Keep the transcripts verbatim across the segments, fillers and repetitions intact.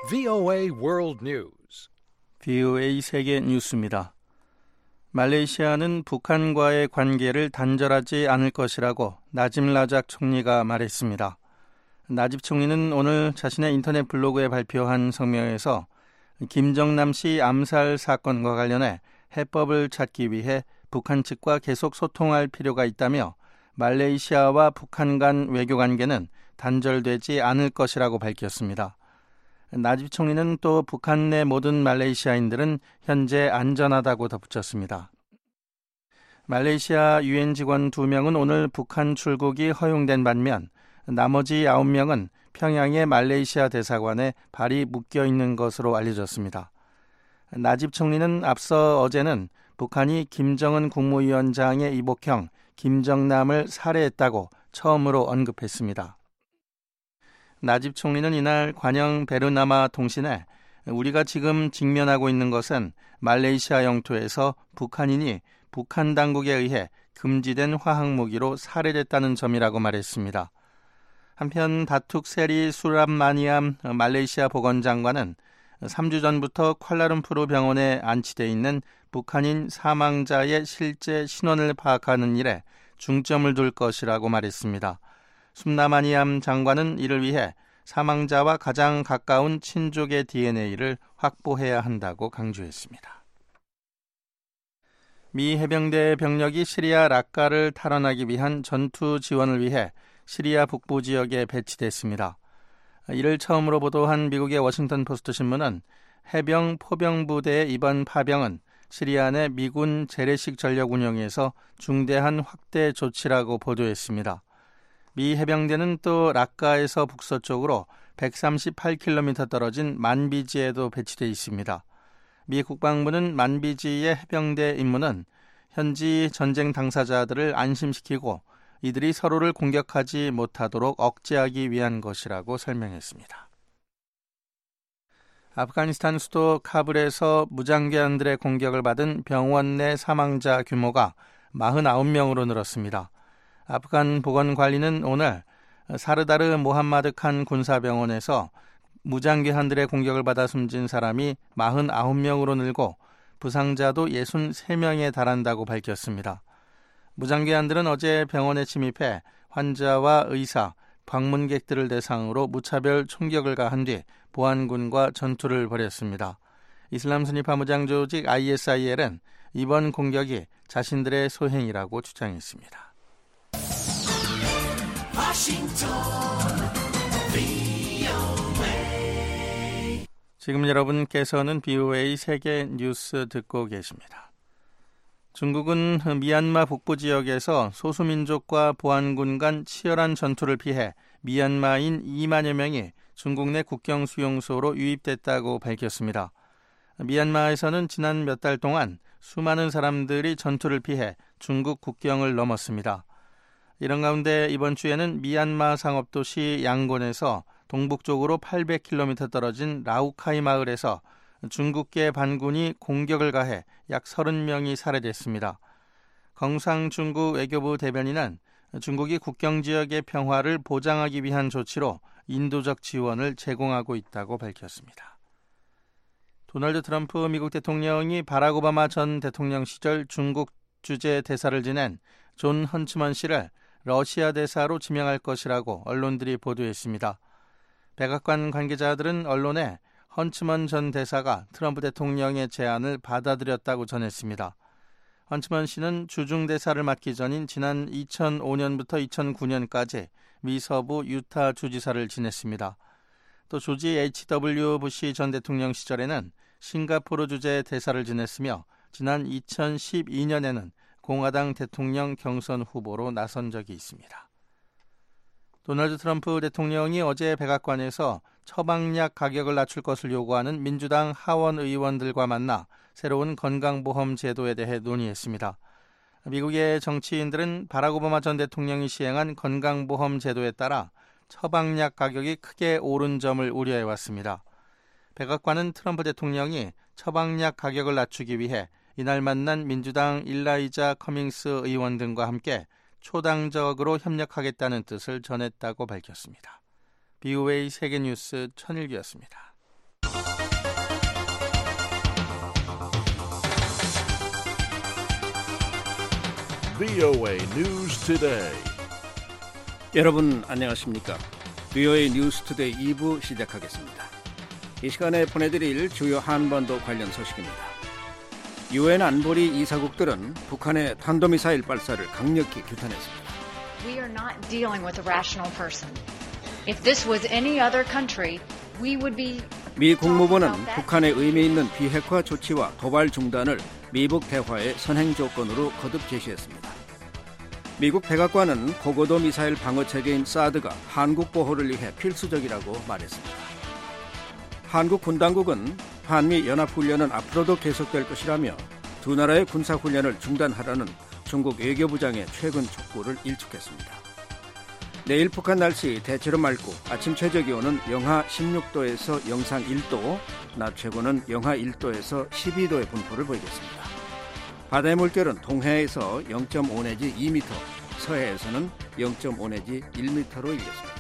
브이오에이 World News. 브이오에이 세계 뉴스입니다. 말레이시아는 북한과의 관계를 단절하지 않을 것이라고 나집 라작 총리가 말했습니다. 나집 총리는 오늘 자신의 인터넷 블로그에 발표한 성명에서 김정남 씨 암살 사건과 관련해 해법을 찾기 위해 북한 측과 계속 소통할 필요가 있다며 말레이시아와 북한 간 외교 관계는 단절되지 않을 것이라고 밝혔습니다. 나집 총리는 또 북한 내 모든 말레이시아인들은 현재 안전하다고 덧붙였습니다. 말레이시아 유엔 직원 두 명은 오늘 북한 출국이 허용된 반면 나머지 아홉 명은 평양의 말레이시아 대사관에 발이 묶여 있는 것으로 알려졌습니다. 나집 총리는 앞서 어제는 북한이 김정은 국무위원장의 이복형 김정남을 살해했다고 처음으로 언급했습니다. 나집 총리는 이날 관영 베르나마 통신에 우리가 지금 직면하고 있는 것은 말레이시아 영토에서 북한인이 북한 당국에 의해 금지된 화학무기로 살해됐다는 점이라고 말했습니다. 한편 다툭 세리 수랍마니암 말레이시아 보건장관은 삼 주 전부터 쿠알라룸푸르 병원에 안치돼 있는 북한인 사망자의 실제 신원을 파악하는 일에 중점을 둘 것이라고 말했습니다. 숨나마니암 장관은 이를 위해 사망자와 가장 가까운 친족의 디엔에이를 확보해야 한다고 강조했습니다. 미 해병대 병력이 시리아 락카를 탈환하기 위한 전투 지원을 위해 시리아 북부 지역에 배치됐습니다. 이를 처음으로 보도한 미국의 워싱턴 포스트 신문은 해병 포병부대의 이번 파병은 시리아 내 미군 재래식 전력 운영에서 중대한 확대 조치라고 보도했습니다. 미 해병대는 또 락카에서 북서쪽으로 백삼십팔 킬로미터 떨어진 만비지에도 배치되어 있습니다. 미 국방부는 만비지의 해병대 임무는 현지 전쟁 당사자들을 안심시키고 이들이 서로를 공격하지 못하도록 억제하기 위한 것이라고 설명했습니다. 아프가니스탄 수도 카불에서 무장기한들의 공격을 받은 병원 내 사망자 규모가 사십구 명으로 늘었습니다. 아프간 보건관리는 오늘 사르다르 모함마드 칸 군사병원에서 무장괴한들의 공격을 받아 숨진 사람이 사십구 명으로 늘고 부상자도 육십삼 명에 달한다고 밝혔습니다. 무장괴한들은 어제 병원에 침입해 환자와 의사, 방문객들을 대상으로 무차별 총격을 가한 뒤 보안군과 전투를 벌였습니다. 이슬람 순위파 무장 조직 아이에스아이엘은 이번 공격이 자신들의 소행이라고 주장했습니다. 지금 여러분께서는 브이오에이 세계 뉴스 듣고 계십니다. 중국은 미얀마 북부 지역에서 소수민족과 보안군 간 치열한 전투를 피해 미얀마인 이만여 명이 중국 내 국경 수용소로 유입됐다고 밝혔습니다. 미얀마에서는 지난 몇 달 동안 수많은 사람들이 전투를 피해 중국 국경을 넘었습니다. 이런 가운데 이번 주에는 미얀마 상업도시 양곤에서 동북쪽으로 팔백 킬로미터 떨어진 라우카이 마을에서 중국계 반군이 공격을 가해 약 서른 명이 살해됐습니다. 경상 중국 외교부 대변인은 중국이 국경 지역의 평화를 보장하기 위한 조치로 인도적 지원을 제공하고 있다고 밝혔습니다. 도널드 트럼프 미국 대통령이 바락 오바마 전 대통령 시절 중국 주재 대사를 지낸 존 헌츠먼 씨를 러시아 대사로 지명할 것이라고 언론들이 보도했습니다. 백악관 관계자들은 언론에 헌츠먼 전 대사가 트럼프 대통령의 제안을 받아들였다고 전했습니다. 헌츠먼 씨는 주중 대사를 맡기 전인 지난 이천오 년부터 이천구 년까지 미 서부 유타 주지사를 지냈습니다. 또 조지 에이치 더블유 부시 전 대통령 시절에는 싱가포르 주재 대사를 지냈으며 지난 이천십이 년에는 공화당 대통령 경선 후보로 나선 적이 있습니다. 도널드 트럼프 대통령이 어제 백악관에서 처방약 가격을 낮출 것을 요구하는 민주당 하원 의원들과 만나 새로운 건강보험 제도에 대해 논의했습니다. 미국의 정치인들은 바락 오바마 전 대통령이 시행한 건강보험 제도에 따라 처방약 가격이 크게 오른 점을 우려해왔습니다. 백악관은 트럼프 대통령이 처방약 가격을 낮추기 위해 이날 만난 민주당 일라이자 커밍스 의원 등과 함께 초당적으로 협력하겠다는 뜻을 전했다고 밝혔습니다. 브이오에이 세계뉴스 천일기였습니다. 브이오에이 News Today. 여러분 안녕하십니까? 브이오에이 뉴스 투데이 이 부 시작하겠습니다. 이 시간에 보내드릴 주요 한반도 관련 소식입니다. 유엔 안보리 이사국들은 북한의 탄도미사일 발사를 강력히 규탄했습니다. We are not dealing with a rational person. If this was any other country, we would be. 미 국무부는 북한의 의미 있는 비핵화 조치와 도발 중단을 미북 대화의 선행 조건으로 거듭 제시했습니다. 미국 백악관은 고고도 미사일 방어 체계인 사드가 한국 보호를 위해 필수적이라고 말했습니다. 한국 군 당국은 한미 연합훈련은 앞으로도 계속될 것이라며 두 나라의 군사훈련을 중단하라는 중국 외교부장의 최근 촉구를 일축했습니다. 내일 북한 날씨 대체로 맑고 아침 최저기온은 영하 십육 도에서 영상 일 도, 낮 최고는 영하 일 도에서 십이 도의 분포를 보이겠습니다. 바다의 물결은 동해에서 영 점 오 내지 이 미터, 서해에서는 영 점 오 내지 일 미터로 일겠습니다.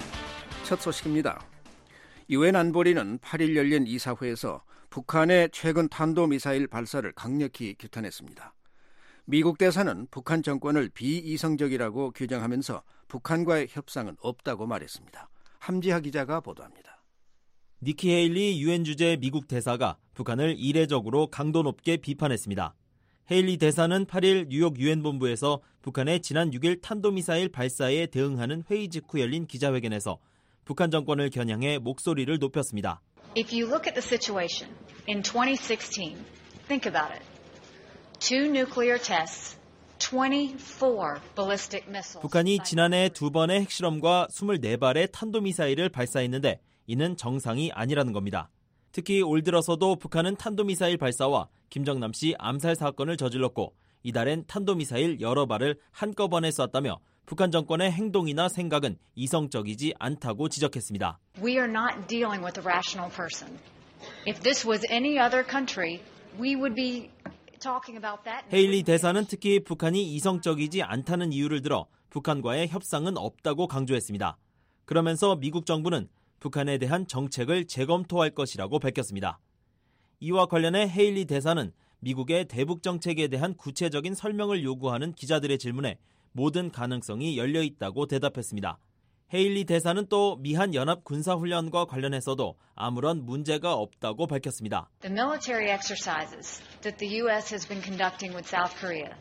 첫 소식입니다. 유엔 안보리는 팔 일 열린 이사회에서 북한의 최근 탄도미사일 발사를 강력히 규탄했습니다. 미국 대사는 북한 정권을 비이성적이라고 규정하면서 북한과의 협상은 없다고 말했습니다. 함지하 기자가 보도합니다. 니키 헤일리 유엔 주재 미국 대사가 북한을 이례적으로 강도 높게 비판했습니다. 헤일리 대사는 팔 일 뉴욕 유엔 본부에서 북한의 지난 육 일 탄도미사일 발사에 대응하는 회의 직후 열린 기자회견에서 북한 정권을 겨냥해 목소리를 높였습니다. If you look at the situation in twenty sixteen, think about it. Two nuclear tests, twenty-four ballistic missiles. 북한이 지난해 두 번의 핵실험과 이십사 발의 탄도미사일을 발사했는데 이는 정상이 아니라는 겁니다. 특히 올 들어서도 북한은 탄도미사일 발사와 김정남 씨 암살 사건을 저질렀고 이달엔 탄도미사일 여러 발을 한꺼번에 쐈다며 북한 정권의 행동이나 생각은 이성적이지 않다고 지적했습니다. We are not dealing with a rational person. If this was any other country, we would be talking about that. 헤일리 대사는 특히 북한이 이성적이지 않다는 이유를 들어 북한과의 협상은 없다고 강조했습니다. 그러면서 미국 정부는 북한에 대한 정책을 재검토할 것이라고 밝혔습니다. 이와 관련해 헤일리 대사는 미국의 대북 정책에 대한 구체적인 설명을 요구하는 기자들의 질문에 모든 가능성이 열려 있다고 대답했습니다. 헤일리 대사는 또 미한 연합 군사훈련과 관련해서도 아무런 문제가 없다고 밝혔습니다. The military exercises that the U S has been conducting with South Korea,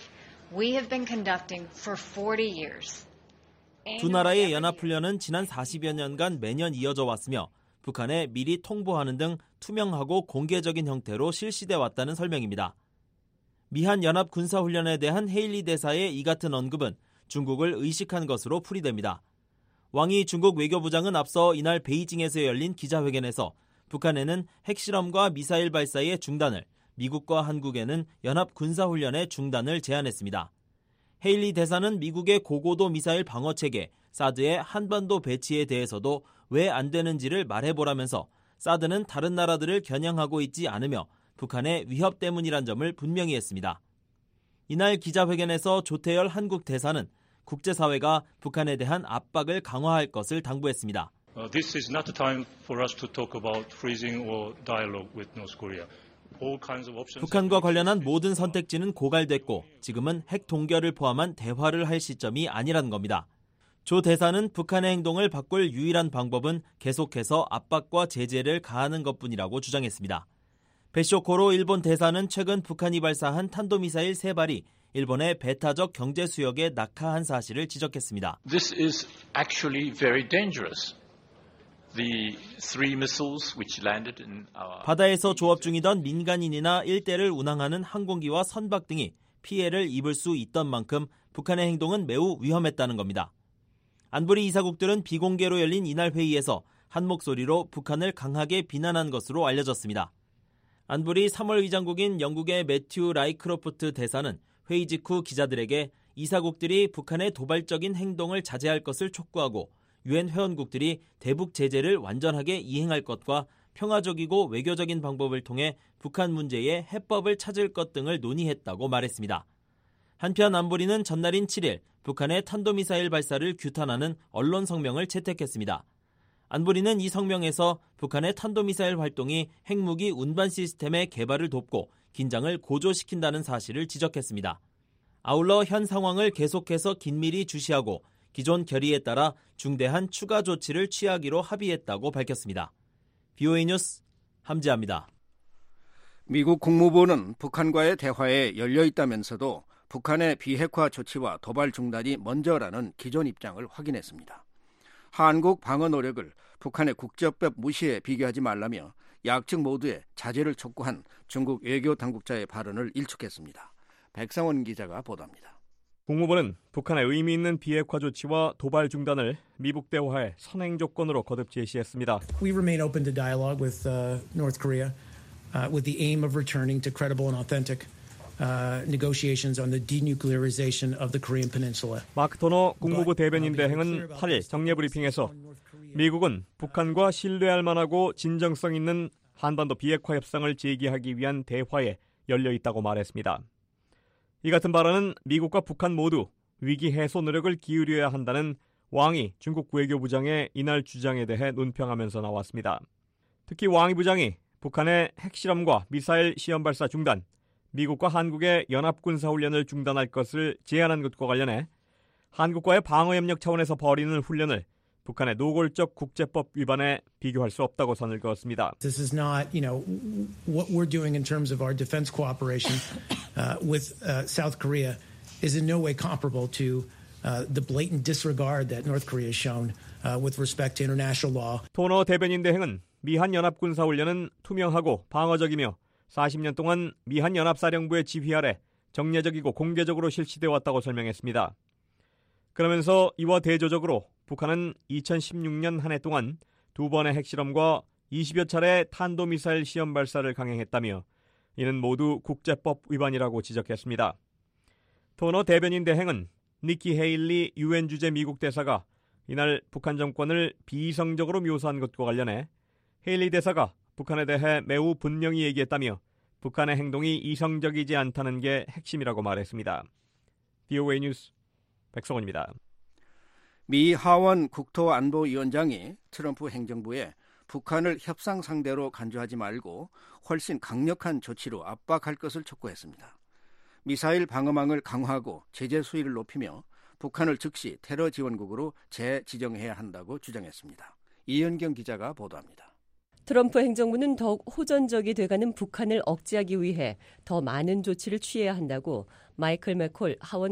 we have been conducting for forty years. 두 나라의 연합훈련은 지난 사십여 년간 매년 이어져 왔으며 북한에 미리 통보하는 등 투명하고 공개적인 형태로 실시돼 왔다는 설명입니다. 미한 연합 군사훈련에 대한 헤일리 대사의 이 같은 언급은 중국을 의식한 것으로 풀이됩니다. 왕이 중국 외교부장은 앞서 이날 베이징에서 열린 기자회견에서 북한에는 핵실험과 미사일 발사의 중단을, 미국과 한국에는 연합 군사훈련의 중단을 제안했습니다. 헤일리 대사는 미국의 고고도 미사일 방어체계 사드의 한반도 배치에 대해서도 왜 안 되는지를 말해보라면서 사드는 다른 나라들을 겨냥하고 있지 않으며 북한의 위협 때문이란 점을 분명히 했습니다. 이날 기자회견에서 조태열 한국 대사는 국제사회가 북한에 대한 압박을 강화할 것을 당부했습니다. Uh, this is not the time for us to talk about freezing or dialogue with North Korea. 북한과 관련한 모든 선택지는 고갈됐고 지금은 핵 동결을 포함한 대화를 할 시점이 아니라는 겁니다. 조 대사는 북한의 행동을 바꿀 유일한 방법은 계속해서 압박과 제재를 가하는 것뿐이라고 주장했습니다. 베쇼코로 일본 대사는 최근 북한이 발사한 탄도미사일 세 발이 일본의 배타적 경제 수역에 낙하한 사실을 지적했습니다. This is actually very dangerous. The three missiles which landed in our... 바다에서 조업 중이던 민간인이나 일대를 운항하는 항공기와 선박 등이 피해를 입을 수 있던 만큼 북한의 행동은 매우 위험했다는 겁니다. 안보리 이사국들은 비공개로 열린 이날 회의에서 한 목소리로 북한을 강하게 비난한 것으로 알려졌습니다. 안보리 삼 월 의장국인 영국의 매튜 라이크로프트 대사는 회의 직후 기자들에게 이사국들이 북한의 도발적인 행동을 자제할 것을 촉구하고 유엔 회원국들이 대북 제재를 완전하게 이행할 것과 평화적이고 외교적인 방법을 통해 북한 문제에 해법을 찾을 것 등을 논의했다고 말했습니다. 한편 안보리는 전날인 칠 일 북한의 탄도미사일 발사를 규탄하는 언론 성명을 채택했습니다. 안보리는 이 성명에서 북한의 탄도미사일 활동이 핵무기 운반 시스템의 개발을 돕고 긴장을 고조시킨다는 사실을 지적했습니다. 아울러 현 상황을 계속해서 긴밀히 주시하고 기존 결의에 따라 중대한 추가 조치를 취하기로 합의했다고 밝혔습니다. 비오에이 뉴스 함지아입니다. 미국 국무부는 북한과의 대화에 열려 있다면서도 북한의 비핵화 조치와 도발 중단이 먼저라는 기존 입장을 확인했습니다. 한국 방어 노력을 북한의 국제법 무시에 비교하지 말라며 양측 모두의 자제를 촉구한 중국 외교 당국자의 발언을 일축했습니다. 백상원 기자가 보도합니다. 국무부는 북한의 의미 있는 비핵화 조치와 도발 중단을 미북 대화의 선행 조건으로 거듭 제시했습니다. We remain open to dialogue with uh, North Korea uh, with the aim of returning to credible and authentic uh, negotiations on the denuclearization of the Korean Peninsula. 마크 토너 국무부 대변인 대행은 팔 일 정례 브리핑에서 미국은 북한과 신뢰할 만하고 진정성 있는 한반도 비핵화 협상을 제기하기 위한 대화에 열려 있다고 말했습니다. 이 같은 발언은 미국과 북한 모두 위기 해소 노력을 기울여야 한다는 왕이 중국 외교부장의 이날 주장에 대해 논평하면서 나왔습니다. 특히 왕이 부장이 북한의 핵실험과 미사일 시험 발사 중단, 미국과 한국의 연합군사훈련을 중단할 것을 제안한 것과 관련해 한국과의 방어협력 차원에서 벌이는 훈련을 북한의 노골적 국제법 위반에 비교할 수 없다고 선을 그었습니다. This is not, you know, what we're doing in terms of our defense cooperation uh, with uh, South Korea is in no way comparable to uh, the blatant disregard that North Korea has shown uh, with respect to international law. 토너 대변인 대행은 미한 연합군사훈련은 투명하고 방어적이며 사십 년 동안 미한 연합사령부의 지휘 아래 정례적이고 공개적으로 실시되어 왔다고 설명했습니다. 그러면서 이와 대조적으로 북한은 이천십육 년 한 해 동안 두 번의 핵실험과 이십여 차례 탄도미사일 시험 발사를 강행했다며 이는 모두 국제법 위반이라고 지적했습니다. 토너 대변인 대행은 니키 헤일리 유엔 주재 미국 대사가 이날 북한 정권을 비이성적으로 묘사한 것과 관련해 헤일리 대사가 북한에 대해 매우 분명히 얘기했다며 북한의 행동이 이성적이지 않다는 게 핵심이라고 말했습니다. 비오에이 뉴스 백성원입니다. 미 하원 국토안보위원장이 트럼프 행정부에 북한을 협상 상대로 간주하지 말고 훨씬 강력한 조치로 압박할 것을 촉구했습니다. 미사일 방어망을 강화하고 제재 수위를 높이며 북한을 즉시 테러 지원국으로 재지정해야 한다고 주장했습니다. 이현경 기자가 보도합니다. 트럼프 행정부는 더욱 호전적이 돼가는 북한을 억제하기 위해 더 많은 조치를 취해야 한다고 마이클 맥콜 하원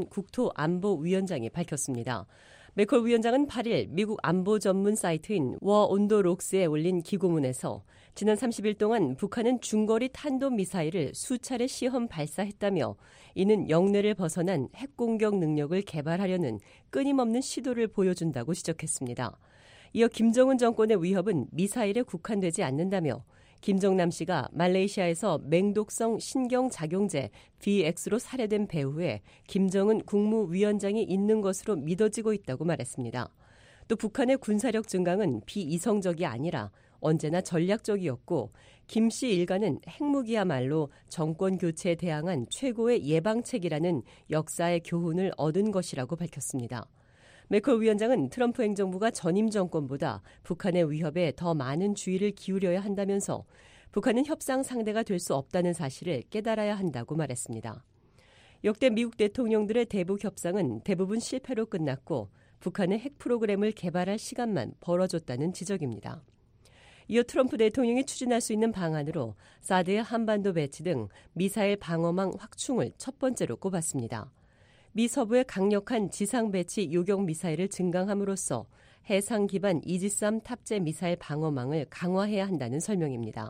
국토안보위원장이 밝혔습니다. 맥콜 위원장은 팔 일 미국 안보 전문 사이트인 워 온도 록스에 올린 기고문에서 지난 삼십 일 동안 북한은 중거리 탄도미사일을 수차례 시험 발사했다며 이는 영내를 벗어난 핵공격 능력을 개발하려는 끊임없는 시도를 보여준다고 지적했습니다. 이어 김정은 정권의 위협은 미사일에 국한되지 않는다며 김정남 씨가 말레이시아에서 맹독성 신경작용제 비엑스로 살해된 배후에 김정은 국무위원장이 있는 것으로 믿어지고 있다고 말했습니다. 또 북한의 군사력 증강은 비이성적이 아니라 언제나 전략적이었고 김 씨 일가는 핵무기야말로 정권 교체에 대항한 최고의 예방책이라는 역사의 교훈을 얻은 것이라고 밝혔습니다. 맥콜 위원장은 트럼프 행정부가 전임 정권보다 북한의 위협에 더 많은 주의를 기울여야 한다면서 북한은 협상 상대가 될 수 없다는 사실을 깨달아야 한다고 말했습니다. 역대 미국 대통령들의 대북 협상은 대부분 실패로 끝났고 북한의 핵 프로그램을 개발할 시간만 벌어줬다는 지적입니다. 이어 트럼프 대통령이 추진할 수 있는 방안으로 사드의 한반도 배치 등 미사일 방어망 확충을 첫 번째로 꼽았습니다. 미 서부의 강력한 지상 배치 요격 미사일을 증강함으로써 해상 기반 이지삼 탑재 미사일 방어망을 강화해야 한다는 설명입니다.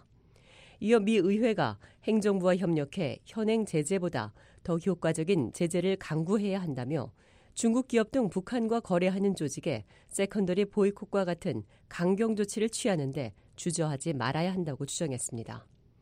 이어 미 의회가 행정부와 협력해 현행 제재보다 더 효과적인 제재를 강구해야 한다며 중국 기업 등 북한과 거래하는 조직에 세컨더리 보이콧과 같은 강경 조치를 취하는데 주저하지 말아야 한다고 주장했습니다.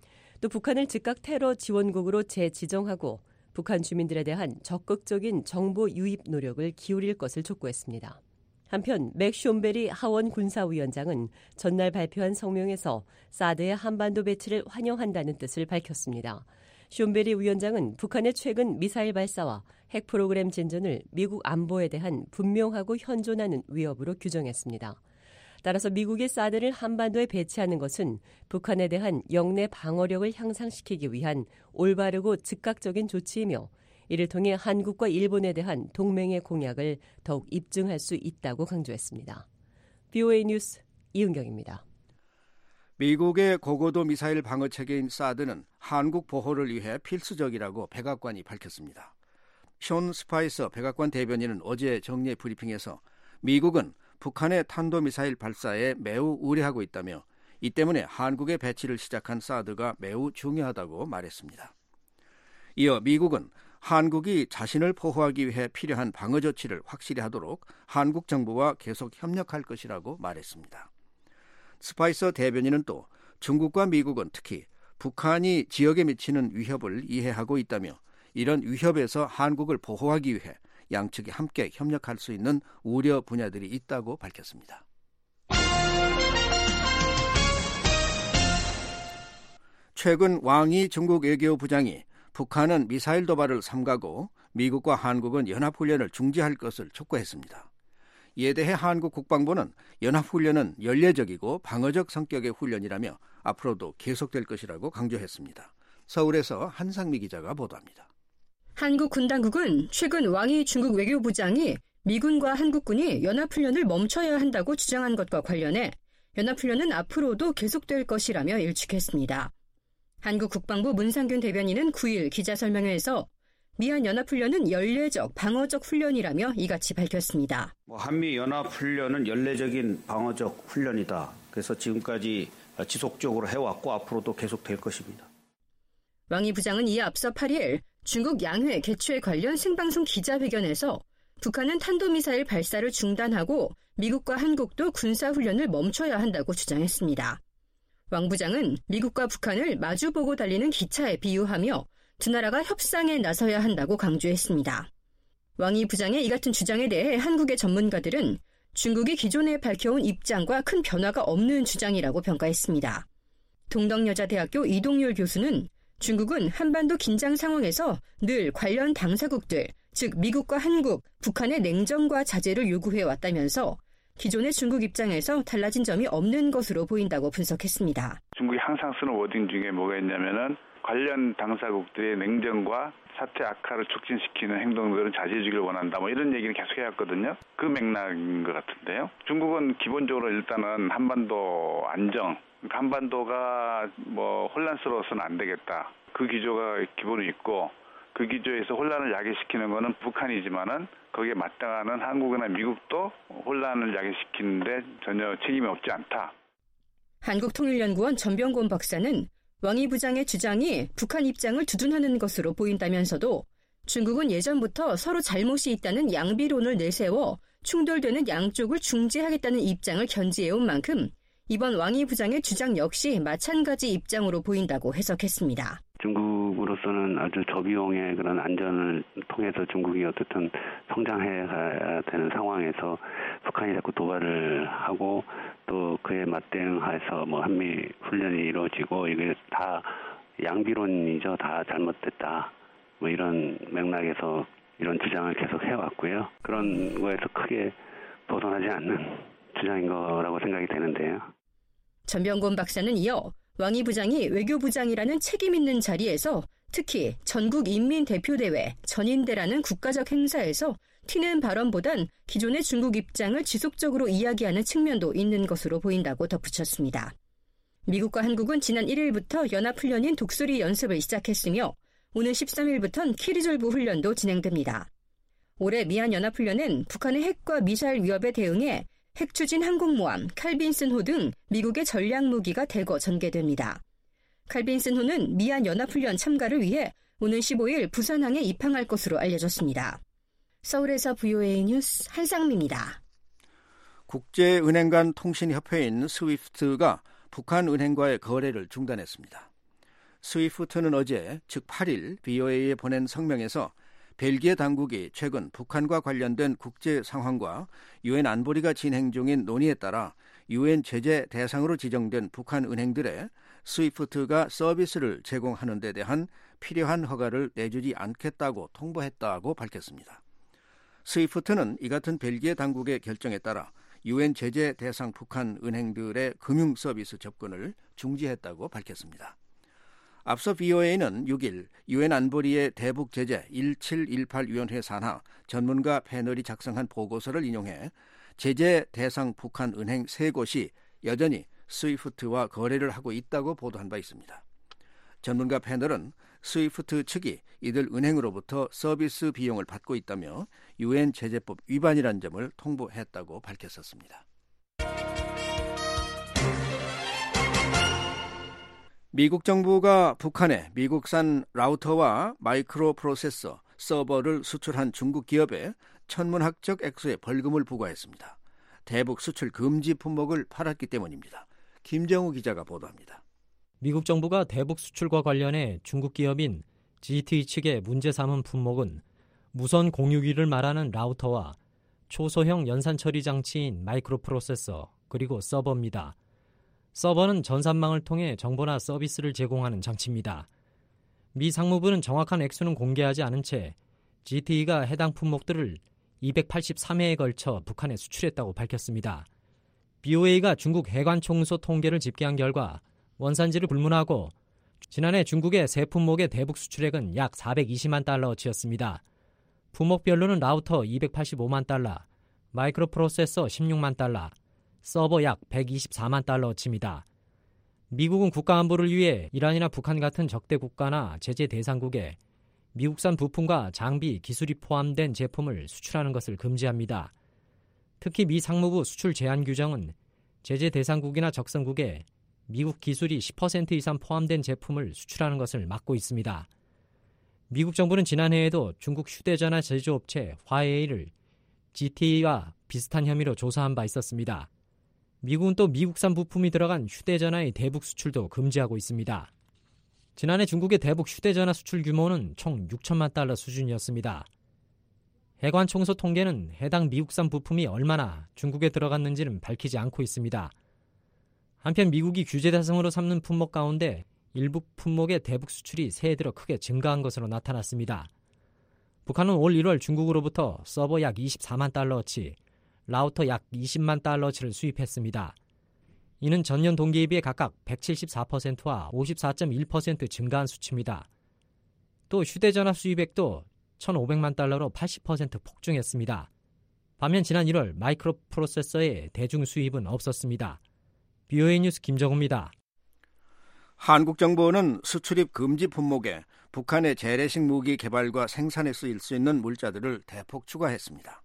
또 북한을 즉각 테러 지원국으로 재지정하고 북한 주민들에 대한 적극적인 정보 유입 노력을 기울일 것을 촉구했습니다. 한편 맥 쇼베리 하원 군사위원장은 전날 발표한 성명에서 사드의 한반도 배치를 환영한다는 뜻을 밝혔습니다. 쇼베리 위원장은 북한의 최근 미사일 발사와 핵 프로그램 진전을 미국 안보에 대한 분명하고 현존하는 위협으로 규정했습니다. 따라서 미국의 사드를 한반도에 배치하는 것은 북한에 대한 영내 방어력을 향상시키기 위한 올바르고 즉각적인 조치이며 이를 통해 한국과 일본에 대한 동맹의 공약을 더욱 입증할 수 있다고 강조했습니다. 비오에이 뉴스 이은경입니다. 미국의 고고도 미사일 방어 체계인 사드는 한국 보호를 위해 필수적이라고 백악관이 밝혔습니다. 션 스파이서 백악관 대변인은 어제 정례 브리핑에서 미국은 북한의 탄도미사일 발사에 매우 우려하고 있다며 이 때문에 한국의 배치를 시작한 사드가 매우 중요하다고 말했습니다. 이어 미국은 한국이 자신을 보호하기 위해 필요한 방어 조치를 확실히 하도록 한국 정부와 계속 협력할 것이라고 말했습니다. 스파이서 대변인은 또 중국과 미국은 특히 북한이 지역에 미치는 위협을 이해하고 있다며 이런 위협에서 한국을 보호하기 위해 양측이 함께 협력할 수 있는 우려 분야들이 있다고 밝혔습니다. 최근 왕이 중국 외교부장이 북한은 미사일 도발을 삼가고 미국과 한국은 연합훈련을 중지할 것을 촉구했습니다. 이에 대해 한국 국방부는 연합훈련은 연례적이고 방어적 성격의 훈련이라며 앞으로도 계속될 것이라고 강조했습니다. 서울에서 한상미 기자가 보도합니다. 한국 군 당국은 최근 왕이 중국 외교부장이 미군과 한국군이 연합훈련을 멈춰야 한다고 주장한 것과 관련해 연합훈련은 앞으로도 계속될 것이라며 일축했습니다. 한국 국방부 문상균 대변인은 구일 기자설명회에서 미한 연합훈련은 연례적 방어적 훈련이라며 이같이 밝혔습니다. 뭐 한미 연합훈련은 연례적인 방어적 훈련이다. 그래서 지금까지 지속적으로 해왔고 앞으로도 계속될 것입니다. 왕이 부장은 이에 앞서 팔일 중국 양회 개최 관련 생방송 기자회견에서 북한은 탄도미사일 발사를 중단하고 미국과 한국도 군사훈련을 멈춰야 한다고 주장했습니다. 왕 부장은 미국과 북한을 마주보고 달리는 기차에 비유하며 두 나라가 협상에 나서야 한다고 강조했습니다. 왕이 부장의 이 같은 주장에 대해 한국의 전문가들은 중국이 기존에 밝혀온 입장과 큰 변화가 없는 주장이라고 평가했습니다. 동덕여자대학교 이동률 교수는 중국은 한반도 긴장 상황에서 늘 관련 당사국들, 즉 미국과 한국, 북한의 냉정과 자제를 요구해왔다면서 기존의 중국 입장에서 달라진 점이 없는 것으로 보인다고 분석했습니다. 중국이 항상 쓰는 워딩 중에 뭐가 있냐면은 관련 당사국들의 냉정과 사태 악화를 촉진시키는 행동들은 자제해주길 원한다. 뭐 이런 얘기를 계속 해왔거든요. 그 맥락인 것 같은데요. 중국은 기본적으로 일단은 한반도 안정, 한반도가 뭐 혼란스러워서는 안 되겠다. 그 기조가 기본이 있고 그 기조에서 혼란을 야기시키는 것은 북한이지만은 거기에 마땅하는 한국이나 미국도 혼란을 야기시키는데 전혀 책임이 없지 않다. 한국통일연구원 전병곤 박사는 왕이 부장의 주장이 북한 입장을 두둔하는 것으로 보인다면서도 중국은 예전부터 서로 잘못이 있다는 양비론을 내세워 충돌되는 양쪽을 중재하겠다는 입장을 견지해온 만큼 이번 왕이 부장의 주장 역시 마찬가지 입장으로 보인다고 해석했습니다. 중국으로서는 아주 저비용의 그런 안전을 통해서 중국이 어떻든 성장해야 되는 상황에서 북한이 자꾸 도발을 하고 또 그에 맞대응해서 뭐 한미 훈련이 이루어지고 이게 다 양비론이죠. 다 잘못됐다. 뭐 이런 맥락에서 이런 주장을 계속 해왔고요. 그런 거에서 크게 벗어나지 않는 주장인 거라고 생각이 되는데요. 전병곤 박사는 이어 왕이 부장이 외교부장이라는 책임 있는 자리에서 특히 전국인민대표대회, 전인대라는 국가적 행사에서 튀는 발언보단 기존의 중국 입장을 지속적으로 이야기하는 측면도 있는 것으로 보인다고 덧붙였습니다. 미국과 한국은 지난 일일부터 연합훈련인 독수리 연습을 시작했으며 오는 십삼일부터는 키리졸브 훈련도 진행됩니다. 올해 미한 연합훈련은 북한의 핵과 미사일 위협에 대응해 핵추진 항공모함 칼빈슨호 등 미국의 전략무기가 대거 전개됩니다. 칼빈슨호는 미한 연합훈련 참가를 위해 오는 십오일 부산항에 입항할 것으로 알려졌습니다. 서울에서 브이오에이 뉴스 한상미입니다. 국제은행 간 통신협회인 스위프트가 북한 은행과의 거래를 중단했습니다. 스위프트는 어제, 즉 팔일 브이오에이에 보낸 성명에서 벨기에 당국이 최근 북한과 관련된 국제 상황과 유엔 안보리가 진행 중인 논의에 따라 유엔 제재 대상으로 지정된 북한 은행들의 스위프트가 서비스를 제공하는 데 대한 필요한 허가를 내주지 않겠다고 통보했다고 밝혔습니다. 스위프트는 이 같은 벨기에 당국의 결정에 따라 유엔 제재 대상 북한 은행들의 금융 서비스 접근을 중지했다고 밝혔습니다. 앞서 브이오에이는 육 일 유엔 안보리의 대북 제재 일칠일팔 위원회 산하 전문가 패널이 작성한 보고서를 인용해 제재 대상 북한 은행 세 곳이 여전히 스위프트와 거래를 하고 있다고 보도한 바 있습니다. 전문가 패널은 스위프트 측이 이들 은행으로부터 서비스 비용을 받고 있다며 유엔 제재법 위반이라는 점을 통보했다고 밝혔었습니다. 미국 정부가 북한에 미국산 라우터와 마이크로 프로세서, 서버를 수출한 중국 기업에 천문학적 액수의 벌금을 부과했습니다. 대북 수출 금지 품목을 팔았기 때문입니다. 김정우 기자가 보도합니다. 미국 정부가 대북 수출과 관련해 중국 기업인 지티이 측의 문제 삼은 품목은 무선 공유기를 말하는 라우터와 초소형 연산 처리 장치인 마이크로 프로세서 그리고 서버입니다. 서버는 전산망을 통해 정보나 서비스를 제공하는 장치입니다. 미 상무부는 정확한 액수는 공개하지 않은 채 지티이가 해당 품목들을 이백팔십삼 회에 걸쳐 북한에 수출했다고 밝혔습니다. 브이오에이가 중국 해관총소 통계를 집계한 결과 원산지를 불문하고 지난해 중국의 세 품목의 대북 수출액은 약 사백이십만 달러어치였습니다. 품목별로는 라우터 이백팔십오만 달러, 마이크로 프로세서 십육만 달러, 서버 약 백이십사만 달러어치입니다. 미국은 국가안보를 위해 이란이나 북한 같은 적대 국가나 제재 대상국에 미국산 부품과 장비, 기술이 포함된 제품을 수출하는 것을 금지합니다. 특히 미 상무부 수출 제한 규정은 제재 대상국이나 적성국에 미국 기술이 십 퍼센트 이상 포함된 제품을 수출하는 것을 막고 있습니다. 미국 정부는 지난해에도 중국 휴대전화 제조업체 화웨이를 지티이와 비슷한 혐의로 조사한 바 있었습니다. 미국은 또 미국산 부품이 들어간 휴대전화의 대북 수출도 금지하고 있습니다. 지난해 중국의 대북 휴대전화 수출 규모는 총 육천만 달러 수준이었습니다. 해관총소 통계는 해당 미국산 부품이 얼마나 중국에 들어갔는지는 밝히지 않고 있습니다. 한편 미국이 규제 대상으로 삼는 품목 가운데 일부 품목의 대북 수출이 새해 들어 크게 증가한 것으로 나타났습니다. 북한은 올 일월 중국으로부터 서버 약 이십사만 달러어치, 라우터 약 이십만 달러어치를 수입했습니다. 이는 전년 동기에 비해 각각 백칠십사 퍼센트와 오십사 점 일 퍼센트 증가한 수치입니다. 또 휴대전화 수입액도 천오백만 달러로 팔십 퍼센트 폭증했습니다. 반면 지난 일월 마이크로 프로세서의 대중 수입은 없었습니다. 브이오에이 뉴스 김정우입니다. 한국 정부는 수출입 금지 품목에 북한의 재래식 무기 개발과 생산에 쓰일 수 있는 물자들을 대폭 추가했습니다.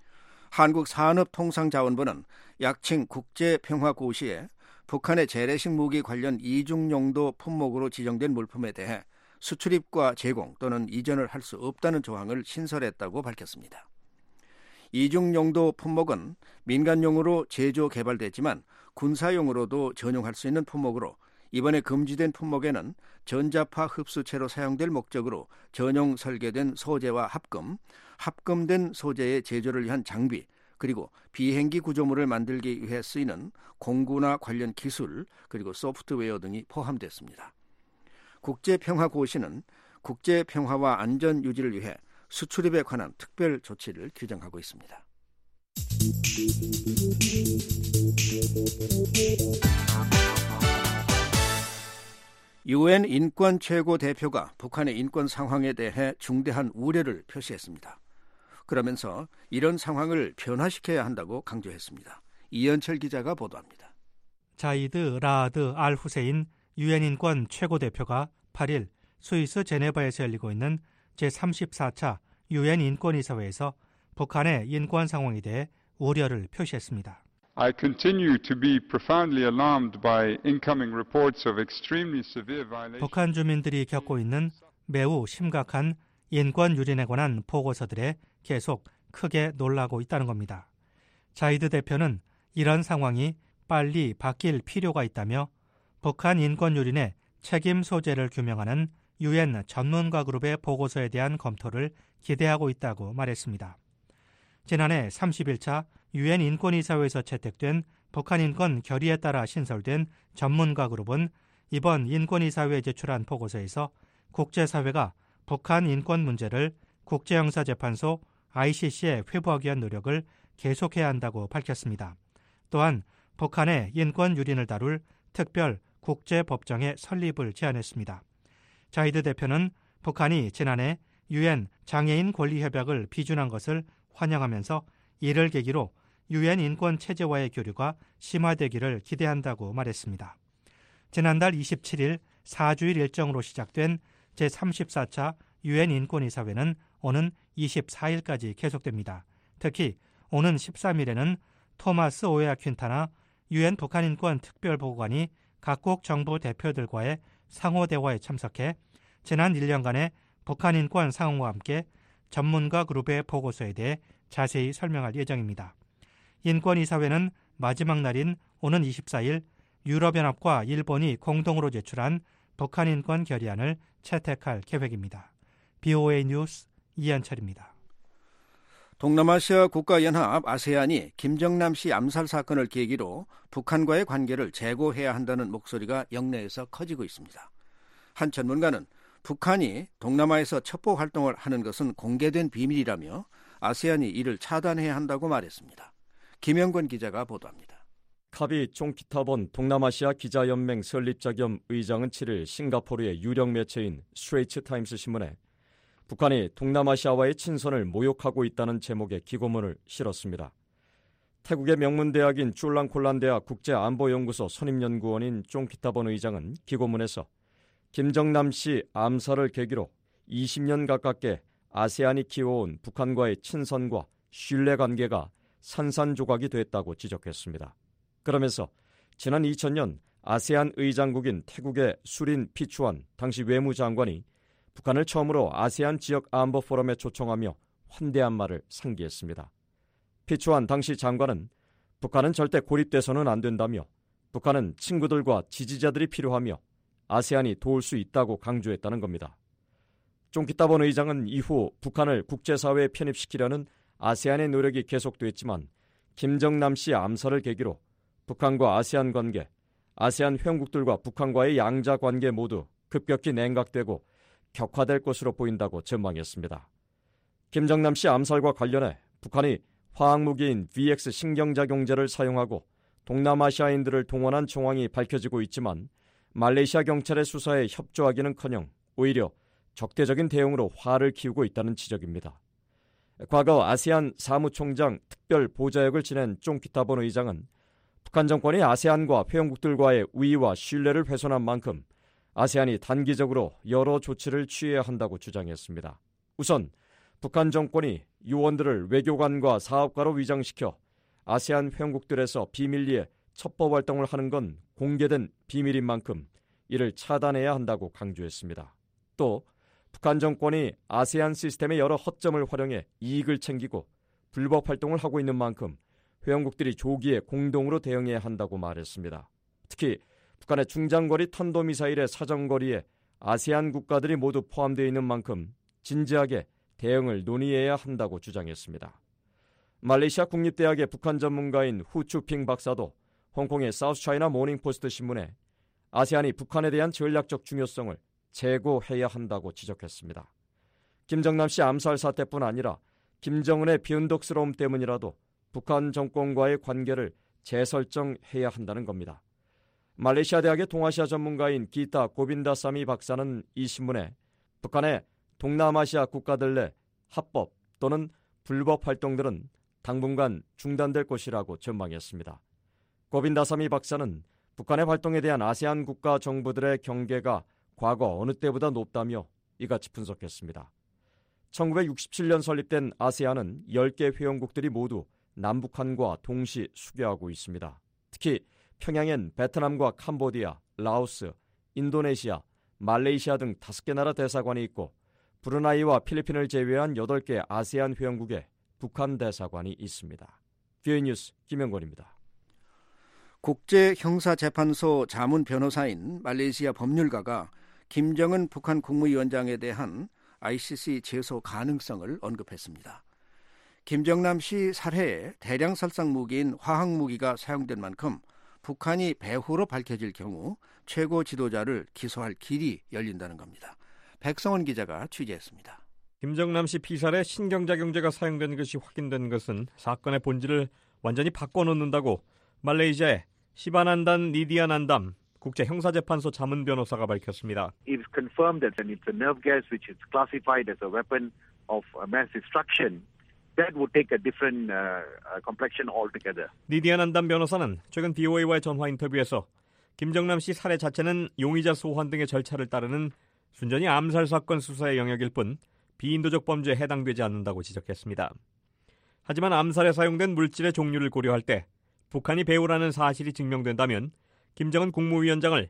한국산업통상자원부는 약칭 국제평화고시에 북한의 재래식 무기 관련 이중용도 품목으로 지정된 물품에 대해 수출입과 제공 또는 이전을 할 수 없다는 조항을 신설했다고 밝혔습니다. 이중용도 품목은 민간용으로 제조 개발됐지만 군사용으로도 전용할 수 있는 품목으로 이번에 금지된 품목에는 전자파 흡수체로 사용될 목적으로 전용 설계된 소재와 합금, 합금된 소재의 제조를 위한 장비, 그리고 비행기 구조물을 만들기 위해 쓰이는 공구나 관련 기술, 그리고 소프트웨어 등이 포함됐습니다. 국제평화고시는 국제평화와 안전 유지를 위해 수출입에 관한 특별 조치를 규정하고 있습니다. 유엔 인권 최고 대표가 북한의 인권 상황에 대해 중대한 우려를 표시했습니다. 그러면서 이런 상황을 변화시켜야 한다고 강조했습니다. 이현철 기자가 보도합니다. 자이드 라아드 알 후세인 유엔 인권 최고 대표가 팔 일 스위스 제네바에서 열리고 있는 제삼십사 차 유엔 인권이사회에서 북한의 인권 상황에 대해 우려를 표시했습니다. I continue to be profoundly alarmed by incoming reports of extremely severe violations. 북한 주민들이 겪고 있는 매우 심각한 인권 유린에 관한 보고서들에 계속 크게 놀라고 있다는 겁니다. 자이드 대표는 이런 상황이 빨리 바뀔 필요가 있다며 북한 인권 유린의 책임 소재를 규명하는 유엔 전문가 그룹의 보고서에 대한 검토를 기대하고 있다고 말했습니다. 지난해 삼십 일 차 유엔 인권이사회에서 채택된 북한 인권 결의에 따라 신설된 전문가 그룹은 이번 인권이사회에 제출한 보고서에서 국제사회가 북한 인권 문제를 국제형사재판소 아이씨씨에 회부하기 위한 노력을 계속해야 한다고 밝혔습니다. 또한 북한의 인권 유린을 다룰 특별 국제법정의 설립을 제안했습니다. 자이드 대표는 북한이 지난해 유엔 장애인 권리협약을 비준한 것을 환영하면서 이를 계기로 유엔 인권 체제와의 교류가 심화되기를 기대한다고 말했습니다. 지난달 이십칠일 사 주일 일정으로 시작된 제삼십사 차 유엔 인권이사회는 오는 이십사일까지 계속됩니다. 특히 오는 십삼일에는 토마스 오에아 퀸타나 유엔 북한인권 특별보고관이 각국 정부 대표들과의 상호 대화에 참석해 지난 일 년간의 북한인권 상황과 함께 전문가 그룹의 보고서에 대해 자세히 설명할 예정입니다. 인권이사회는 마지막 날인 오는 이십사일 유럽연합과 일본이 공동으로 제출한 북한인권 결의안을 채택할 계획입니다. 비오에이 뉴스 이한철입니다. 동남아시아 국가연합 아세안이 김정남 씨 암살 사건을 계기로 북한과의 관계를 재고해야 한다는 목소리가 영내에서 커지고 있습니다. 한 전문가는 북한이 동남아에서 첩보 활동을 하는 것은 공개된 비밀이라며 아세안이 이를 차단해야 한다고 말했습니다. 김영권 기자가 보도합니다. 카비 쫑키타본 동남아시아 기자연맹 설립자 겸 의장은 칠일 싱가포르의 유력 매체인 스트레이트 타임스 신문에 북한이 동남아시아와의 친선을 모욕하고 있다는 제목의 기고문을 실었습니다. 태국의 명문대학인 쫄랑콜란대학 국제안보연구소 선임연구원인 쫑키타본 의장은 기고문에서 김정남 씨 암살을 계기로 이십 년 가깝게 아세안이 키워온 북한과의 친선과 신뢰관계가 산산조각이 됐다고 지적했습니다. 그러면서 지난 이천 년 아세안 의장국인 태국의 수린 피추안 당시 외무장관이 북한을 처음으로 아세안 지역 안보 포럼에 초청하며 환대한 말을 상기했습니다. 피추안 당시 장관은 북한은 절대 고립돼서는 안 된다며 북한은 친구들과 지지자들이 필요하며 아세안이 도울 수 있다고 강조했다는 겁니다. 쫑키타본 의장은 이후 북한을 국제사회에 편입시키려는 아세안의 노력이 계속됐지만 김정남 씨 암살을 계기로 북한과 아세안 관계, 아세안 회원국들과 북한과의 양자 관계 모두 급격히 냉각되고 격화될 것으로 보인다고 전망했습니다. 김정남 씨 암살과 관련해 북한이 화학무기인 브이엑스 신경작용제를 사용하고 동남아시아인들을 동원한 정황이 밝혀지고 있지만 말레이시아 경찰의 수사에 협조하기는커녕 오히려 적대적인 대응으로 화를 키우고 있다는 지적입니다. 과거 아세안 사무총장 특별 보좌역을 지낸 쫑키타본 의장은 북한 정권이 아세안과 회원국들과의 우위와 신뢰를 훼손한 만큼 아세안이 단기적으로 여러 조치를 취해야 한다고 주장했습니다. 우선 북한 정권이 요원들을 외교관과 사업가로 위장시켜 아세안 회원국들에서 비밀리에 첩보 활동을 하는 건 공개된 비밀인 만큼 이를 차단해야 한다고 강조했습니다. 또 북한 정권이 아세안 시스템의 여러 허점을 활용해 이익을 챙기고 불법 활동을 하고 있는 만큼 회원국들이 조기에 공동으로 대응해야 한다고 말했습니다. 특히 북한의 중장거리 탄도미사일의 사정거리에 아세안 국가들이 모두 포함되어 있는 만큼 진지하게 대응을 논의해야 한다고 주장했습니다. 말레이시아 국립대학의 북한 전문가인 후추핑 박사도 홍콩의 사우스차이나 모닝포스트 신문에 아세안이 북한에 대한 전략적 중요성을 재고해야 한다고 지적했습니다. 김정남 씨 암살 사태뿐 아니라 김정은의 변덕스러움 때문이라도 북한 정권과의 관계를 재설정해야 한다는 겁니다. 말레이시아 대학의 동아시아 전문가인 기타 고빈다사미 박사는 이 신문에 북한의 동남아시아 국가들 내 합법 또는 불법 활동들은 당분간 중단될 것이라고 전망했습니다. 고빈다사미 박사는 북한의 활동에 대한 아세안 국가 정부들의 경계가 과거 어느 때보다 높다며 이같이 분석했습니다. 천구백육십칠 년 설립된 아세안은 열 개 회원국들이 모두 남북한과 동시 수교하고 있습니다. 특히 평양엔 베트남과 캄보디아, 라오스, 인도네시아, 말레이시아 등 다섯 개 나라 대사관이 있고 브루나이와 필리핀을 제외한 여덟 개 아세안 회원국에 북한 대사관이 있습니다. 비오에이 뉴스 김영권입니다. 국제형사재판소 자문 변호사인 말레이시아 법률가가 김정은 북한 국무위원장에 대한 아이씨씨 제소 가능성을 언급했습니다. 김정남 씨 살해에 대량 살상 무기인 화학무기가 사용된 만큼 북한이 배후로 밝혀질 경우 최고 지도자를 기소할 길이 열린다는 겁니다. 백성원 기자가 취재했습니다. 김정남 씨 피살에 신경작용제가 사용된 것이 확인된 것은 사건의 본질을 완전히 바꿔놓는다고 말레이시아의 시바난단 니디아난담 국제형사재판소 자문 변호사가 밝혔습니다. It is confirmed that it's a nerve gas which is classified as a weapon of mass destruction. That would take a different uh, complexion altogether. 니디아난담 변호사는 최근 비오에이와의 전화 인터뷰에서 김정남 씨 살해 자체는 용의자 소환 등의 절차를 따르는 순전히 암살 사건 수사의 영역일 뿐 비인도적 범죄에 해당되지 않는다고 지적했습니다. 하지만 암살에 사용된 물질의 종류를 고려할 때 북한이 배후라는 사실이 증명된다면 김정은 국무위원장을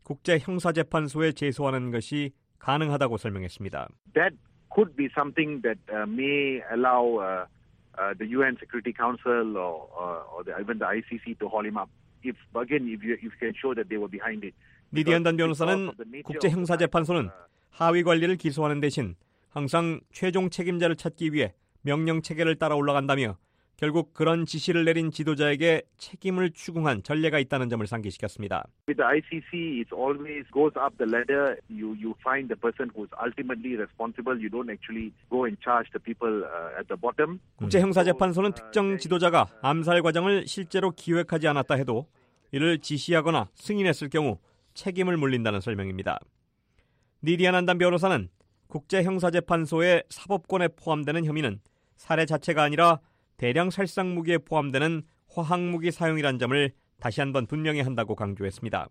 국제형사재판소에 제소하는 것이 가능하다고 설명했습니다. That could be something that uh, may allow uh, uh, the 유엔 Security Council or, uh, or the, even the 아이씨씨 to haul him up. If again, if you, if you can show that they were behind it. 니디안단 변호사는 국제형사재판소는 하위 관리를 기소하는 대신 항상 최종 책임자를 찾기 위해 명령 체계를 따라 올라간다며 결국 그런 지시를 내린 지도자에게 책임을 추궁한 전례가 있다는 점을 상기시켰습니다. With the 아이씨씨, it always goes up the ladder. You you find the person who's ultimately responsible. You don't actually go and charge the people uh, at the bottom. 국제형사재판소는 특정 지도자가 암살 과정을 실제로 기획하지 않았다 해도 이를 지시하거나 승인했을 경우 책임을 물린다는 설명입니다. 니디아난담 변호사는 국제형사재판소의 사법권에 포함되는 혐의는 살해 자체가 아니라 대량 살상 무기에 포함되는 화학무기 사용이란 점을 다시 한번 분명히 한다고 강조했습니다.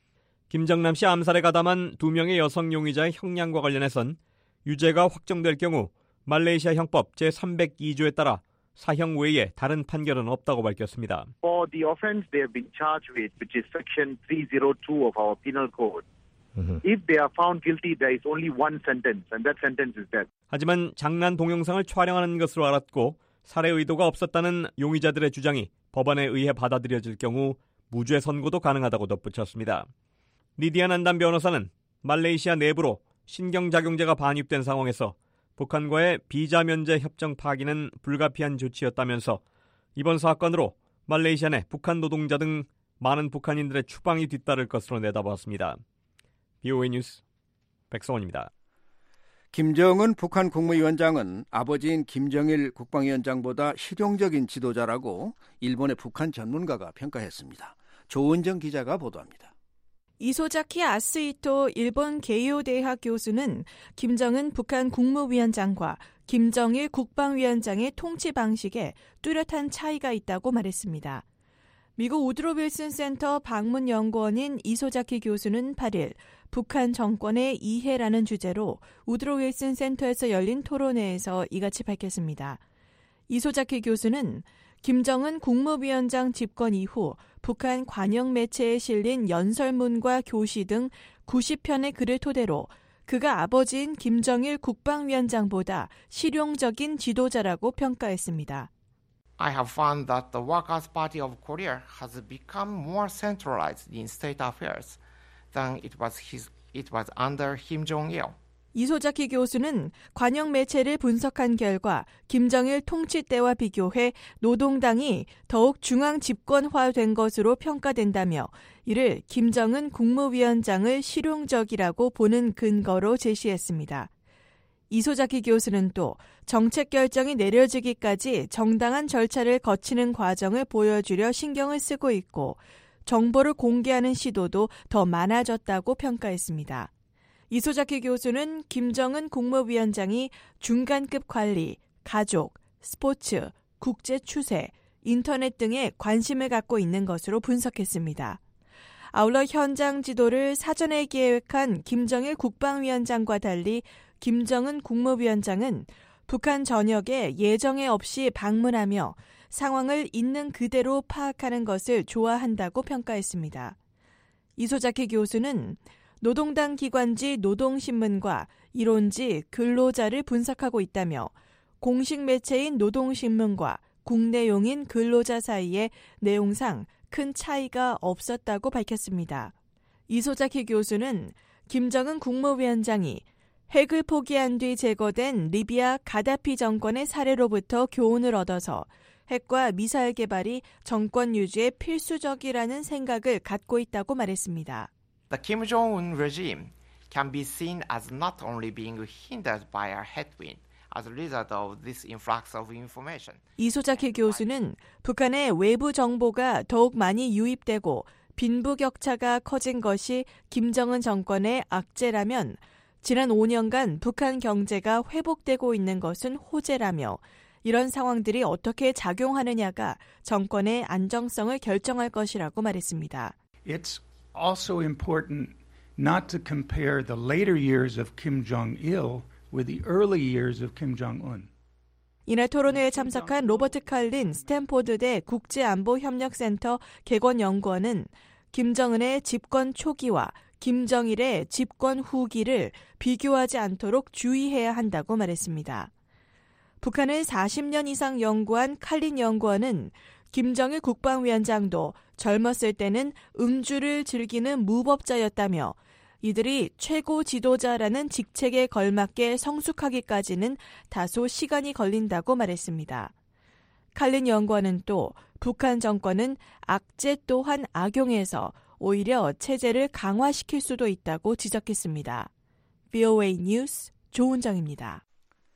김정남 씨 암살에 가담한 두 명의 여성 용의자의 형량과 관련해선 유죄가 확정될 경우 말레이시아 형법 제삼백이 조에 따라 사형 외에 다른 판결은 없다고 밝혔습니다. For the offense they have been charged with, which is section three oh two of our penal code. Mm-hmm. If they are found guilty, there is only one sentence, and that sentence is death. 하지만 장난 동영상을 촬영하는 것으로 알았고 살해 의도가 없었다는 용의자들의 주장이 법원에 의해 받아들여질 경우 무죄 선고도 가능하다고 덧붙였습니다. 니디아난담 변호사는 말레이시아 내부로 신경작용제가 반입된 상황에서 북한과의 비자 면제 협정 파기는 불가피한 조치였다면서 이번 사건으로 말레이시아 내 북한 노동자 등 많은 북한인들의 추방이 뒤따를 것으로 내다봤습니다. 비오에이 뉴스 백성원입니다. 김정은 북한 국무위원장은 아버지인 김정일 국방위원장보다 실용적인 지도자라고 일본의 북한 전문가가 평가했습니다. 조은정 기자가 보도합니다. 이소자키 아스히토 일본 게이오 대학 교수는 김정은 북한 국무위원장과 김정일 국방위원장의 통치 방식에 뚜렷한 차이가 있다고 말했습니다. 미국 우드로 윌슨 센터 방문 연구원인 이소자키 교수는 팔 일 북한 정권의 이해라는 주제로 우드로 윌슨 센터에서 열린 토론회에서 이같이 밝혔습니다. 이소자키 교수는 김정은 국무위원장 집권 이후 북한 관영 매체에 실린 연설문과 교시 등 구십 편의 글을 토대로 그가 아버지인 김정일 국방위원장보다 실용적인 지도자라고 평가했습니다. I have found that the Workers' Party of Korea has become more centralized in state affairs than it was his, it was under Kim Jong-il. 이소자키 교수는 관영 매체를 분석한 결과 김정일 통치 때와 비교해 노동당이 더욱 중앙 집권화된 것으로 평가된다며 이를 김정은 국무위원장을 실용적이라고 보는 근거로 제시했습니다. 이소자키 교수는 또 정책 결정이 내려지기까지 정당한 절차를 거치는 과정을 보여주려 신경을 쓰고 있고 정보를 공개하는 시도도 더 많아졌다고 평가했습니다. 이소자키 교수는 김정은 국무위원장이 중간급 관리, 가족, 스포츠, 국제 추세, 인터넷 등에 관심을 갖고 있는 것으로 분석했습니다. 아울러 현장 지도를 사전에 계획한 김정일 국방위원장과 달리 김정은 국무위원장은 북한 전역에 예정에 없이 방문하며 상황을 있는 그대로 파악하는 것을 좋아한다고 평가했습니다. 이소자키 교수는 노동당 기관지 노동신문과 이론지 근로자를 분석하고 있다며 공식 매체인 노동신문과 국내용인 근로자 사이에 내용상 큰 차이가 없었다고 밝혔습니다. 이소자키 교수는 김정은 국무위원장이 핵을 포기한 뒤 제거된 리비아 가다피 정권의 사례로부터 교훈을 얻어서 핵과 미사일 개발이 정권 유지에 필수적이라는 생각을 갖고 있다고 말했습니다. The Kim Jong-un regime can be seen as not only being hindered by a headwind as a result of this influx of information. 이소자키 교수는 북한의 외부 정보가 더욱 많이 유입되고 빈부격차가 커진 것이 김정은 정권의 악재라면 지난 오 년간 북한 경제가 회복되고 있는 것은 호재라며 이런 상황들이 어떻게 작용하느냐가 정권의 안정성을 결정할 것이라고 말했습니다. It's also important not to compare the later years of Kim Jong-il with the early years of Kim Jong-un. 이날 토론회에 참석한 로버트 칼린 스탠포드대 국제안보협력센터 개건연구원은 김정은의 집권 초기와 김정일의 집권 후기를 비교하지 않도록 주의해야 한다고 말했습니다. 북한을 사십 년 이상 연구한 칼린 연구원은 김정일 국방위원장도 젊었을 때는 음주를 즐기는 무법자였다며 이들이 최고 지도자라는 직책에 걸맞게 성숙하기까지는 다소 시간이 걸린다고 말했습니다. 칼린 연구원은 또 북한 정권은 악재 또한 악용해서 오히려 체제를 강화시킬 수도 있다고 지적했습니다. 브이오에이 뉴스 조은정입니다.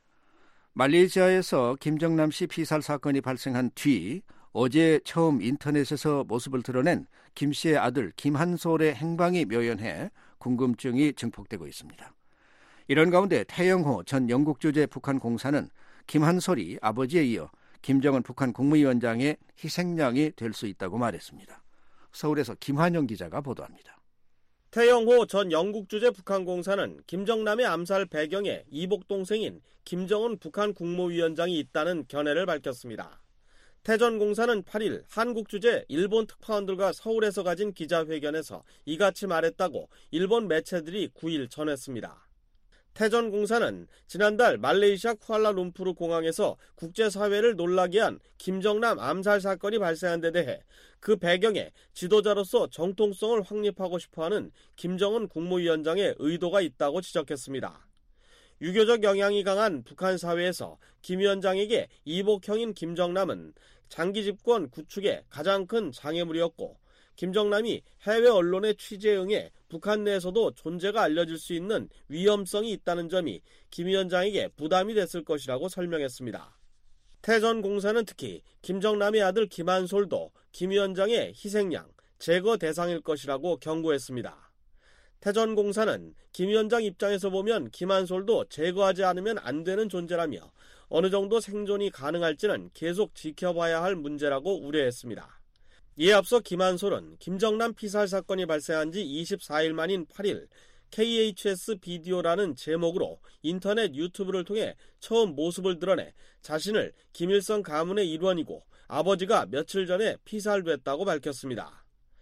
말레이시아에서 김정남 씨 피살 사건이 발생한 뒤 어제 처음 인터넷에서 모습을 드러낸 김 씨의 아들 김한솔의 행방이 묘연해 궁금증이 증폭되고 있습니다. 이런 가운데 태영호 전 영국 주재 북한 공사는 김한솔이 아버지에 이어 김정은 북한 국무위원장의 희생양이 될 수 있다고 말했습니다. 서울에서 김환영 기자가 보도합니다. 태영호 전 영국 주재 북한 공사는 김정남의 암살 배경에 이복 동생인 김정은 북한 국무위원장이 있다는 견해를 밝혔습니다. 태 전 공사는 팔 일 한국 주재 일본 특파원들과 서울에서 가진 기자회견에서 이같이 말했다고 일본 매체들이 구 일 전했습니다. 태 전 공사는 지난달 말레이시아 쿠알라룸푸르 공항에서 국제사회를 놀라게 한 김정남 암살 사건이 발생한 데 대해 그 배경에 지도자로서 정통성을 확립하고 싶어하는 김정은 국무위원장의 의도가 있다고 지적했습니다. 유교적 영향이 강한 북한 사회에서 김 위원장에게 이복형인 김정남은 장기 집권 구축의 가장 큰 장애물이었고 김정남이 해외 언론의 취재에 응해 북한 내에서도 존재가 알려질 수 있는 위험성이 있다는 점이 김 위원장에게 부담이 됐을 것이라고 설명했습니다. 태 전 공사는 특히 김정남의 아들 김한솔도 김 위원장의 희생양, 제거 대상일 것이라고 경고했습니다. 태 전 공사는 김 위원장 입장에서 보면 김한솔도 제거하지 않으면 안 되는 존재라며 어느 정도 생존이 가능할지는 계속 지켜봐야 할 문제라고 우려했습니다. 이에 앞서 김한솔은 김정남 피살 사건이 발생한 지 이십사 일 만인 팔 일 케이에이치에스 비디오라는 제목으로 인터넷 유튜브를 통해 처음 모습을 드러내 자신을 김일성 가문의 일원이고 아버지가 며칠 전에 피살됐다고 밝혔습니다.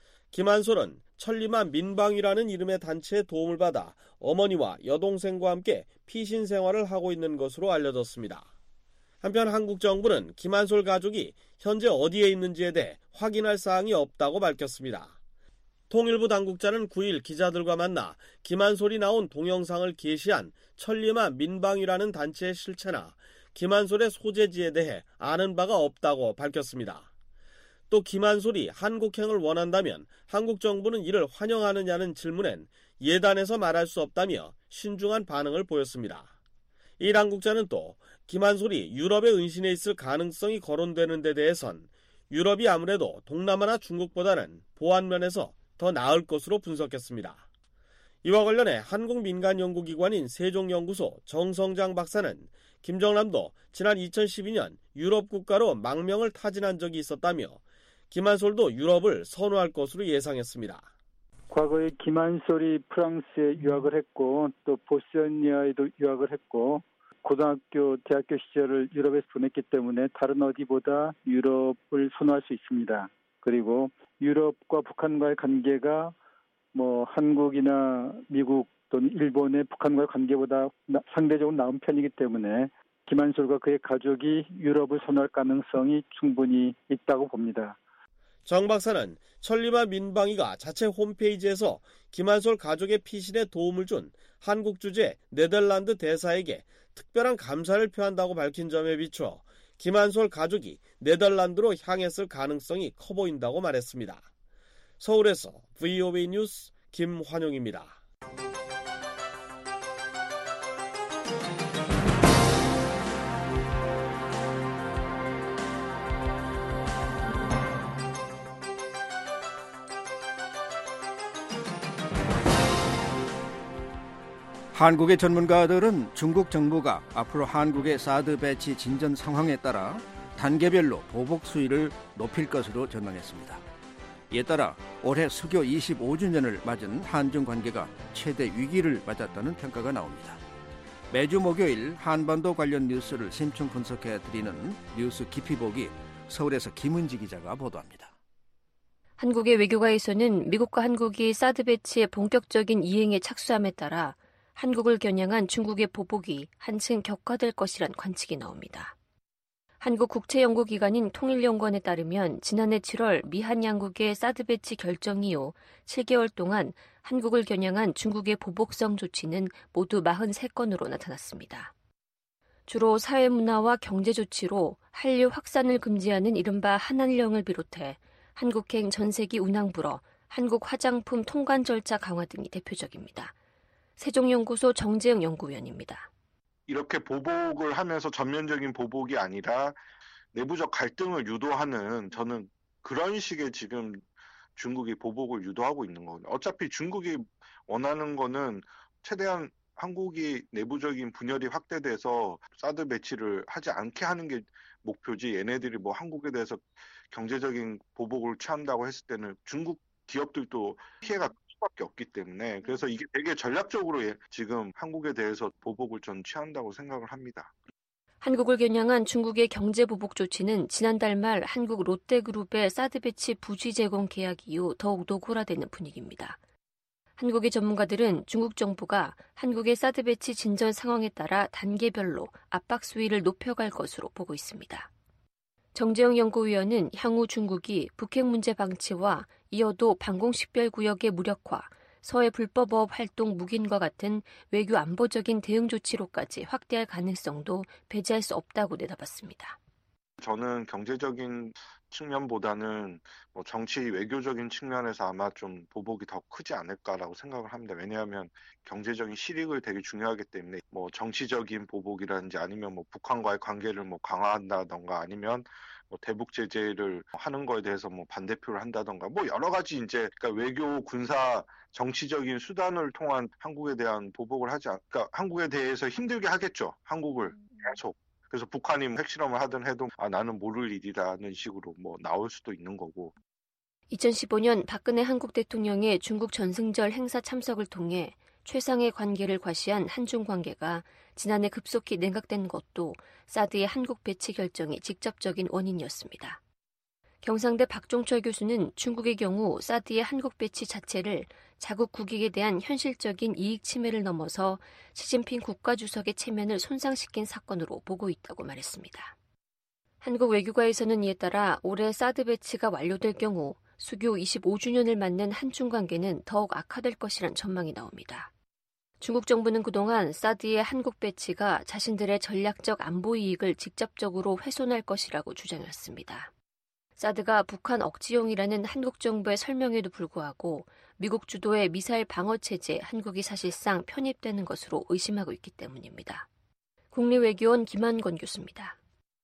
김한솔은 천리마 민방위라는 이름의 단체의 도움을 받아 어머니와 여동생과 함께 피신 생활을 하고 있는 것으로 알려졌습니다. 한편 한국 정부는 김한솔 가족이 현재 어디에 있는지에 대해 확인할 사항이 없다고 밝혔습니다. 통일부 당국자는 구 일 기자들과 만나 김한솔이 나온 동영상을 게시한 천리마 민방위라는 단체의 실체나 김한솔의 소재지에 대해 아는 바가 없다고 밝혔습니다. 또 김한솔이 한국행을 원한다면 한국 정부는 이를 환영하느냐는 질문엔 예단해서 말할 수 없다며 신중한 반응을 보였습니다. 이 당국자는 또 김한솔이 유럽에 은신해 있을 가능성이 거론되는 데 대해선 유럽이 아무래도 동남아나 중국보다는 보안 면에서 더 나을 것으로 분석했습니다. 이와 관련해 한국 민간연구기관인 세종연구소 정성장 박사는 김정남도 지난 이천십이 년 유럽 국가로 망명을 타진한 적이 있었다며 김한솔도 유럽을 선호할 것으로 예상했습니다. 과거에 김한솔이 프랑스에 유학을 했고 또 보스니아에도 유학을 했고 고등학교, 대학교 시절을 유럽에서 보냈기 때문에 다른 어디보다 유럽을 선호할 수 있습니다. 그리고 유럽과 북한과의 관계가 뭐 한국이나 미국 또는 일본의 북한과의 관계보다 상대적으로 나은 편이기 때문에 김한솔과 그의 가족이 유럽을 선호할 가능성이 충분히 있다고 봅니다. 정 박사는 천리마 민방위가 자체 홈페이지에서 김한솔 가족의 피신에 도움을 준 한국 주재 네덜란드 대사에게 특별한 감사를 표한다고 밝힌 점에 비추어 김한솔 가족이 네덜란드로 향했을 가능성이 커 보인다고 말했습니다. 서울에서 브이오에이 뉴스 김환용입니다. 한국의 전문가들은 중국 정부가 앞으로 한국의 사드 배치 진전 상황에 따라 단계별로 보복 수위를 높일 것으로 전망했습니다. 이에 따라 올해 수교 이십오 주년을 맞은 한중 관계가 최대 위기를 맞았다는 평가가 나옵니다. 매주 목요일 한반도 관련 뉴스를 심층 분석해드리는 뉴스 깊이 보기, 서울에서 김은지 기자가 보도합니다. 한국의 외교가에서는 미국과 한국이 사드 배치의 본격적인 이행에 착수함에 따라 한국을 겨냥한 중국의 보복이 한층 격화될 것이란 관측이 나옵니다. 한국 국제연구기관인 통일연구원에 따르면 지난해 칠월 미한 양국의 사드 배치 결정 이후 칠 개월 동안 한국을 겨냥한 중국의 보복성 조치는 모두 사십삼 건으로 나타났습니다. 주로 사회문화와 경제 조치로 한류 확산을 금지하는 이른바 한한령을 비롯해 한국행 전세기 운항불허, 한국 화장품 통관 절차 강화 등이 대표적입니다. 세종연구소 정재영 연구위원입니다. 이렇게 보복을 하면서 전면적인 보복이 아니라 내부적 갈등을 유도하는, 저는 그런 식의 지금 중국이 보복을 유도하고 있는 거거든요. 어차피 중국이 원하는 거는 최대한 한국이 내부적인 분열이 확대돼서 사드 배치를 하지 않게 하는 게 목표지, 얘네들이 뭐 한국에 대해서 경제적인 보복을 취한다고 했을 때는 중국 기업들도 피해가 클 수밖에 없기 때문에, 그래서 이게 되게 전략적으로 지금 한국에 대해서 보복을 전 취한다고 생각을 합니다. 한국을 겨냥한 중국의 경제 보복 조치는 지난달 말 한국 롯데그룹의 사드 배치 부지 제공 계약 이후 더욱 노골화되는 분위기입니다. 한국의 전문가들은 중국 정부가 한국의 사드 배치 진전 상황에 따라 단계별로 압박 수위를 높여갈 것으로 보고 있습니다. 정재영 연구위원은 향후 중국이 북핵 문제 방치와 이어도 방공식별구역의 무력화, 서해 불법어업 활동 묵인과 같은 외교 안보적인 대응 조치로까지 확대할 가능성도 배제할 수 없다고 내다봤습니다. 저는 경제적인 측면보다는 뭐 정치 외교적인 측면에서 아마 좀 보복이 더 크지 않을까라고 생각을 합니다. 왜냐하면 경제적인 실익을 되게 중요하기 때문에 뭐 정치적인 보복이라든지 아니면 뭐 북한과의 관계를 뭐 강화한다던가 아니면 뭐 대북 제재를 하는 거에 대해서 뭐 반대표를 한다던가 뭐 여러 가지 이제 그러니까 외교 군사 정치적인 수단을 통한 한국에 대한 보복을 하지 않, 그러니까 한국에 대해서 힘들게 하겠죠. 한국을 계속. 그래서 북한이 핵실험을 하든 해도 아 나는 모를 일이라는 식으로 뭐 나올 수도 있는 거고. 이천십오 년 박근혜 한국 대통령의 중국 전승절 행사 참석을 통해 최상의 관계를 과시한 한중 관계가 지난해 급속히 냉각된 것도 사드의 한국 배치 결정이 직접적인 원인이었습니다. 경상대 박종철 교수는 중국의 경우 사드의 한국 배치 자체를 자국 국익에 대한 현실적인 이익 침해를 넘어서 시진핑 국가주석의 체면을 손상시킨 사건으로 보고 있다고 말했습니다. 한국 외교가에서는 이에 따라 올해 사드 배치가 완료될 경우 수교 이십오 주년을 맞는 한중 관계는 더욱 악화될 것이란 전망이 나옵니다. 중국 정부는 그동안 사드의 한국 배치가 자신들의 전략적 안보 이익을 직접적으로 훼손할 것이라고 주장했습니다. 사드가 북한 억지용이라는 한국 정부의 설명에도 불구하고 미국 주도의 미사일 방어 체제에 한국이 사실상 편입되는 것으로 의심하고 있기 때문입니다. 국립외교원 김한권 교수입니다.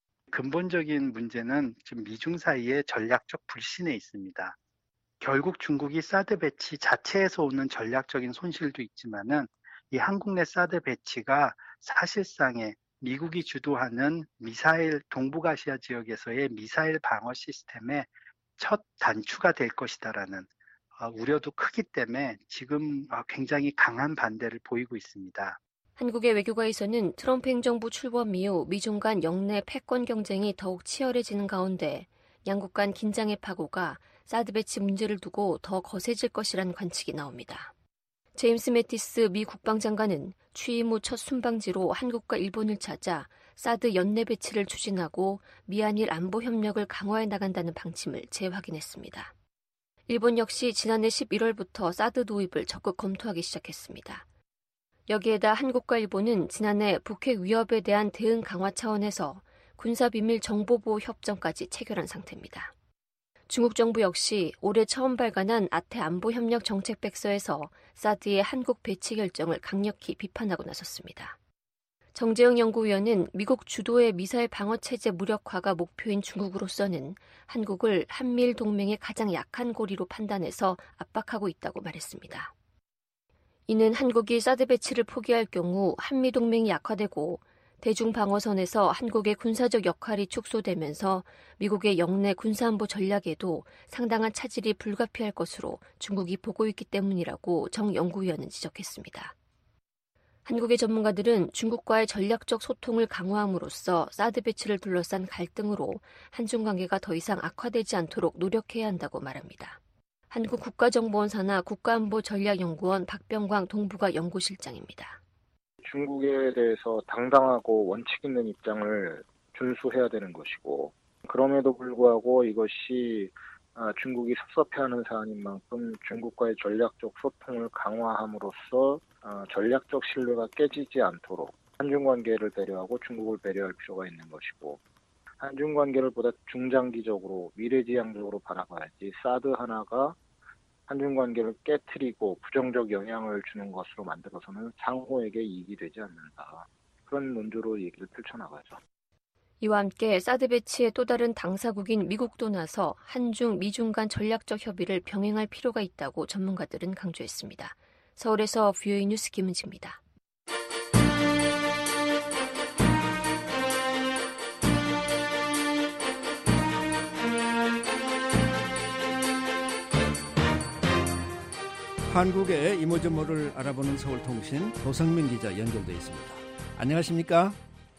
근본적인 문제는 지금 미중 사이의 전략적 불신에 있습니다. 결국 중국이 사드 배치 자체에서 오는 전략적인 손실도 있지만은 이 한국 내 사드 배치가 사실상의 미국이 주도하는 미사일 동북아시아 지역에서의 미사일 방어 시스템의 첫 단추가 될 것이다라는 우려도 크기 때문에 지금 굉장히 강한 반대를 보이고 있습니다. 한국의 외교가에서는 트럼프 행정부 출범 이후 미중 간 영내 패권 경쟁이 더욱 치열해지는 가운데 양국 간 긴장의 파고가 사드 배치 문제를 두고 더 거세질 것이란 관측이 나옵니다. 제임스 매티스 미 국방장관은 취임 후 첫 순방지로 한국과 일본을 찾아 사드 연내 배치를 추진하고 미한일 안보 협력을 강화해 나간다는 방침을 재확인했습니다. 일본 역시 지난해 십일월부터 사드 도입을 적극 검토하기 시작했습니다. 여기에다 한국과 일본은 지난해 북핵 위협에 대한 대응 강화 차원에서 군사비밀 정보보호 협정까지 체결한 상태입니다. 중국 정부 역시 올해 처음 발간한 아태 안보협력 정책백서에서 사드의 한국 배치 결정을 강력히 비판하고 나섰습니다. 정재영 연구위원은 미국 주도의 미사일 방어체제 무력화가 목표인 중국으로서는 한국을 한미일 동맹의 가장 약한 고리로 판단해서 압박하고 있다고 말했습니다. 이는 한국이 사드 배치를 포기할 경우 한미동맹이 약화되고 대중방어선에서 한국의 군사적 역할이 축소되면서 미국의 영내 군사안보 전략에도 상당한 차질이 불가피할 것으로 중국이 보고 있기 때문이라고 정 연구위원은 지적했습니다. 한국의 전문가들은 중국과의 전략적 소통을 강화함으로써 사드 배치를 둘러싼 갈등으로 한중 관계가 더 이상 악화되지 않도록 노력해야 한다고 말합니다. 한국국가정보원 산하 국가안보전략연구원 박병광 동북아 연구실장입니다. 중국에 대해서 당당하고 원칙 있는 입장을 준수해야 되는 것이고, 그럼에도 불구하고 이것이 중국이 섭섭해하는 사안인 만큼 중국과의 전략적 소통을 강화함으로써 전략적 신뢰가 깨지지 않도록 한중 관계를 배려하고 중국을 배려할 필요가 있는 것이고, 한중 관계를 보다 중장기적으로 미래지향적으로 바라봐야지 사드 하나가 한중 관계를 깨트리고 부정적 영향을 주는 것으로 만들어서는 상호에게 이익이 되지 않는다. 그런 논조로 얘기를 펼쳐나가죠. 이와 함께 사드 배치의 또 다른 당사국인 미국도 나서 한중, 미중 간 전략적 협의를 병행할 필요가 있다고 전문가들은 강조했습니다. 서울에서 브이오에이 뉴스 김은지입니다. 한국의 이모저모를 알아보는 서울통신 도성민 기자 연결돼 있습니다. 안녕하십니까?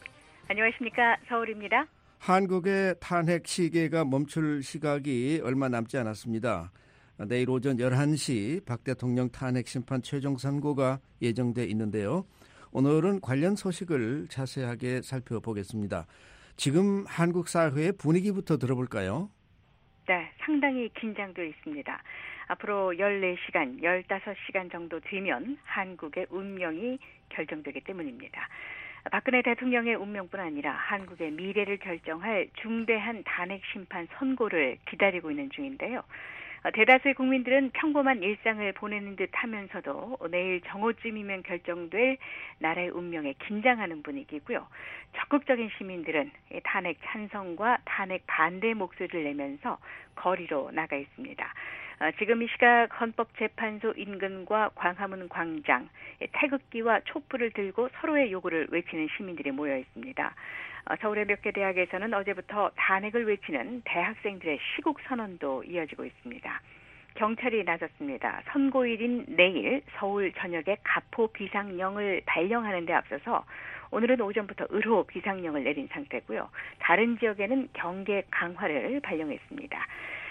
안녕하십니까? 서울입니다. 한국의 탄핵 시계가 멈출 시각이 얼마 남지 않았습니다. 내일 오전 열한 시 박 대통령 탄핵 심판 최종 선고가 예정돼 있는데요. 오늘은 관련 소식을 자세하게 살펴보겠습니다. 지금 한국 사회의 분위기부터 들어볼까요? 네, 상당히 긴장되어 있습니다. 앞으로 열네 시간, 열다섯 시간 정도 뒤면 한국의 운명이 결정되기 때문입니다. 박근혜 대통령의 운명뿐 아니라 한국의 미래를 결정할 중대한 탄핵 심판 선고를 기다리고 있는 중인데요. 대다수의 국민들은 평범한 일상을 보내는 듯 하면서도 내일 정오쯤이면 결정될 나라의 운명에 긴장하는 분위기고요. 적극적인 시민들은 탄핵 찬성과 탄핵 반대 목소리를 내면서 거리로 나가 있습니다. 지금 이 시각 헌법재판소 인근과 광화문 광장, 태극기와 촛불을 들고 서로의 요구를 외치는 시민들이 모여 있습니다. 서울의 몇 개 대학에서는 어제부터 탄핵을 외치는 대학생들의 시국 선언도 이어지고 있습니다. 경찰이 나섰습니다. 선고일인 내일 서울 전역에 가포 비상령을 발령하는 데 앞서서 오늘은 오전부터 의료 비상령을 내린 상태고요. 다른 지역에는 경계 강화를 발령했습니다.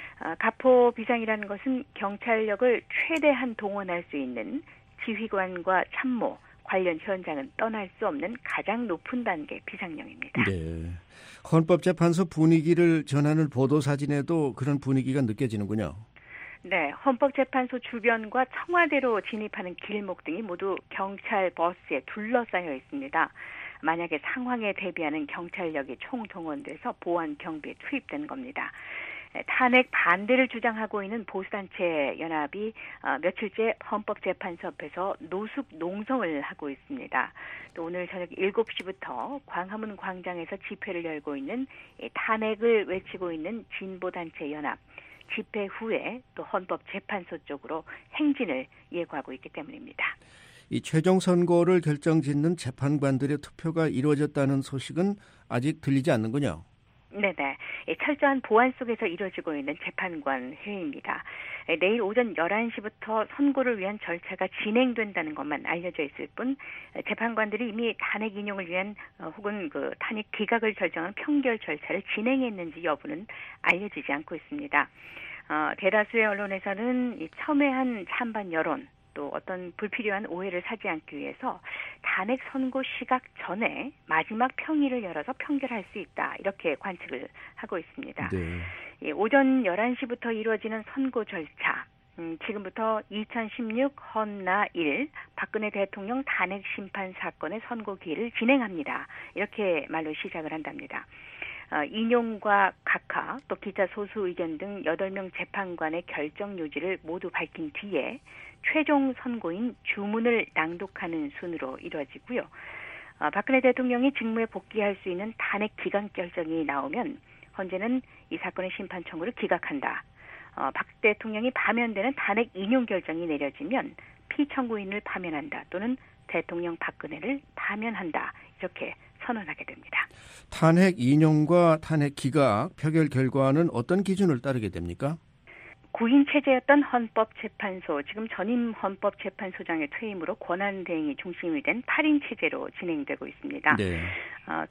가포 비상이라는 것은 경찰력을 최대한 동원할 수 있는 지휘관과 참모, 관련 현장은 떠날 수 없는 가장 높은 단계 비상령입니다. 네, 헌법재판소 분위기를 전하는 보도사진에도 그런 분위기가 느껴지는군요. 네, 헌법재판소 주변과 청와대로 진입하는 길목 등이 모두 경찰 버스에 둘러싸여 있습니다. 만약에 상황에 대비하는 경찰력이 총동원돼서 보안 경비에 투입된 겁니다. 탄핵 반대를 주장하고 있는 보수단체 연합이 며칠째 헌법재판소 앞에서 노숙 농성을 하고 있습니다. 또 오늘 저녁 일곱 시부터 광화문 광장에서 집회를 열고 있는 탄핵을 외치고 있는 진보단체 연합, 집회 후에 또 헌법재판소 쪽으로 행진을 예고하고 있기 때문입니다. 이 최종 선고를 결정짓는 재판관들의 투표가 이루어졌다는 소식은 아직 들리지 않는군요. 네네. 철저한 보안 속에서 이루어지고 있는 재판관 회의입니다. 내일 오전 열한 시부터 선고를 위한 절차가 진행된다는 것만 알려져 있을 뿐 재판관들이 이미 탄핵 인용을 위한 혹은 그 탄핵 기각을 결정한 평결 절차를 진행했는지 여부는 알려지지 않고 있습니다. 어, 대다수의 언론에서는 이 첨예한 찬반 여론 또 어떤 불필요한 오해를 사지 않기 위해서 탄핵 선고 시각 전에 마지막 평의를 열어서 판결할 수 있다 이렇게 관측을 하고 있습니다. 네. 예, 오전 열한 시부터 이루어지는 선고 절차, 음, 지금부터 이천십육 헌나 일 박근혜 대통령 탄핵 심판 사건의 선고기일을 진행합니다. 이렇게 말로 시작을 한답니다. 어, 인용과 각하 또 기자 소수 의견 등 여덟 명 재판관의 결정 요지를 모두 밝힌 뒤에 최종 선고인 주문을 낭독하는 순으로 이루어지고요. 어, 박근혜 대통령이 직무에 복귀할 수 있는 탄핵 기각 결정이 나오면 헌재는 이 사건의 심판 청구를 기각한다. 어, 박 대통령이 파면되는 탄핵 인용 결정이 내려지면 피청구인을 파면한다 또는 대통령 박근혜를 파면한다 이렇게 선언하게 됩니다. 탄핵 인용과 탄핵 기각, 표결 결과는 어떤 기준을 따르게 됩니까? 구인 체제였던 헌법재판소, 지금 전임 헌법재판소장의 퇴임으로 권한대행이 중심이 된 팔 인 체제로 진행되고 있습니다. 네. 어,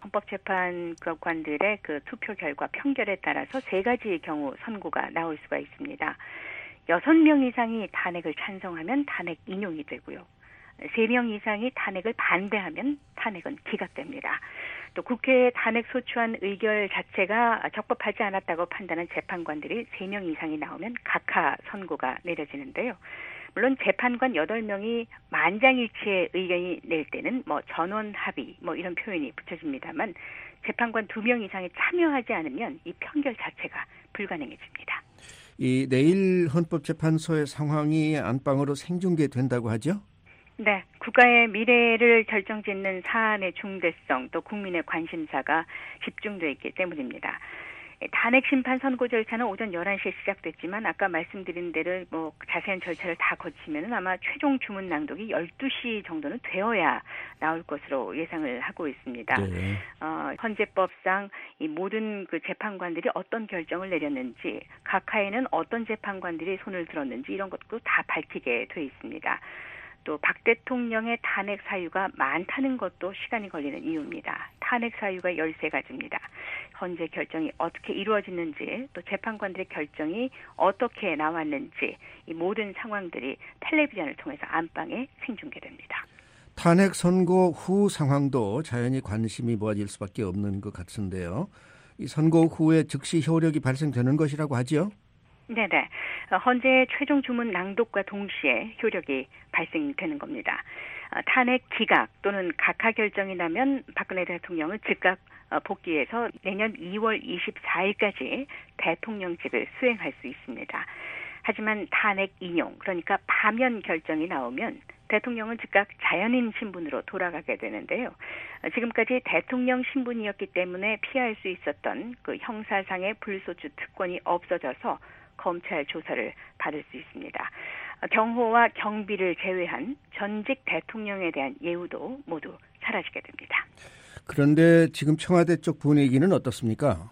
헌법재판관들의 그 투표 결과 평결에 따라서 세 가지의 경우 선고가 나올 수가 있습니다. 여섯 명 이상이 탄핵을 찬성하면 탄핵 인용이 되고요. 세 명 이상이 탄핵을 반대하면 탄핵은 기각됩니다. 또 국회에 탄핵 소추안 의결 자체가 적법하지 않았다고 판단한 재판관들이 세 명 이상이 나오면 각하 선고가 내려지는데요. 물론 재판관 여덟 명이 만장일치의 의견이 낼 때는 뭐 전원 합의 뭐 이런 표현이 붙여집니다만 재판관 두 명 이상이 참여하지 않으면 이 판결 자체가 불가능해집니다. 이 내일 헌법재판소의 상황이 안방으로 생중계된다고 하죠? 네, 국가의 미래를 결정짓는 사안의 중대성 또 국민의 관심사가 집중되어 있기 때문입니다. 탄핵 심판 선고 절차는 오전 열한 시에 시작됐지만 아까 말씀드린 대로 뭐 자세한 절차를 다 거치면 아마 최종 주문 낭독이 열두 시 정도는 되어야 나올 것으로 예상을 하고 있습니다. 네. 어, 헌재법상 이 모든 그 재판관들이 어떤 결정을 내렸는지, 각하에는 어떤 재판관들이 손을 들었는지 이런 것도 다 밝히게 돼 있습니다. 또 박 대통령의 탄핵 사유가 많다는 것도 시간이 걸리는 이유입니다. 탄핵 사유가 열세 가지입니다. 헌재 결정이 어떻게 이루어지는지 또 재판관들의 결정이 어떻게 나왔는지 이 모든 상황들이 텔레비전을 통해서 안방에 생중계됩니다. 탄핵 선고 후 상황도 자연히 관심이 모아질 수밖에 없는 것 같은데요. 이 선고 후에 즉시 효력이 발생되는 것이라고 하지요? 네네. 헌재의 최종 주문 낭독과 동시에 효력이 발생되는 겁니다. 탄핵 기각 또는 각하 결정이 나면 박근혜 대통령은 즉각 복귀해서 내년 이월 이십사일까지 대통령직을 수행할 수 있습니다. 하지만 탄핵 인용, 그러니까 파면 결정이 나오면 대통령은 즉각 자연인 신분으로 돌아가게 되는데요. 지금까지 대통령 신분이었기 때문에 피할 수 있었던 그 형사상의 불소추 특권이 없어져서 검찰 조사를 받을 수 있습니다. 경호와 경비를 제외한 전직 대통령에 대한 예우도 모두 사라지게 됩니다. 그런데 지금 청와대 쪽 분위기는 어떻습니까?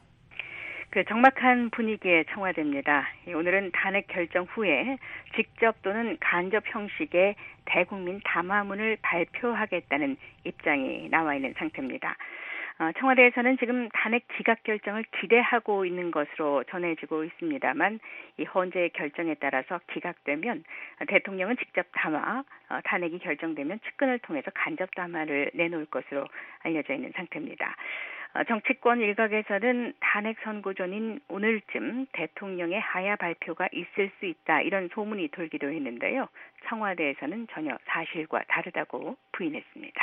그 적막한 분위기의 청와대입니다. 오늘은 탄핵 결정 후에 직접 또는 간접 형식의 대국민 담화문을 발표하겠다는 입장이 나와 있는 상태입니다. 청와대에서는 지금 탄핵 기각 결정을 기대하고 있는 것으로 전해지고 있습니다만 이 헌재의 결정에 따라서 기각되면 대통령은 직접 담화, 탄핵이 결정되면 측근을 통해서 간접 담화를 내놓을 것으로 알려져 있는 상태입니다. 정치권 일각에서는 탄핵 선고 전인 오늘쯤 대통령의 하야 발표가 있을 수 있다 이런 소문이 돌기도 했는데요. 청와대에서는 전혀 사실과 다르다고 부인했습니다.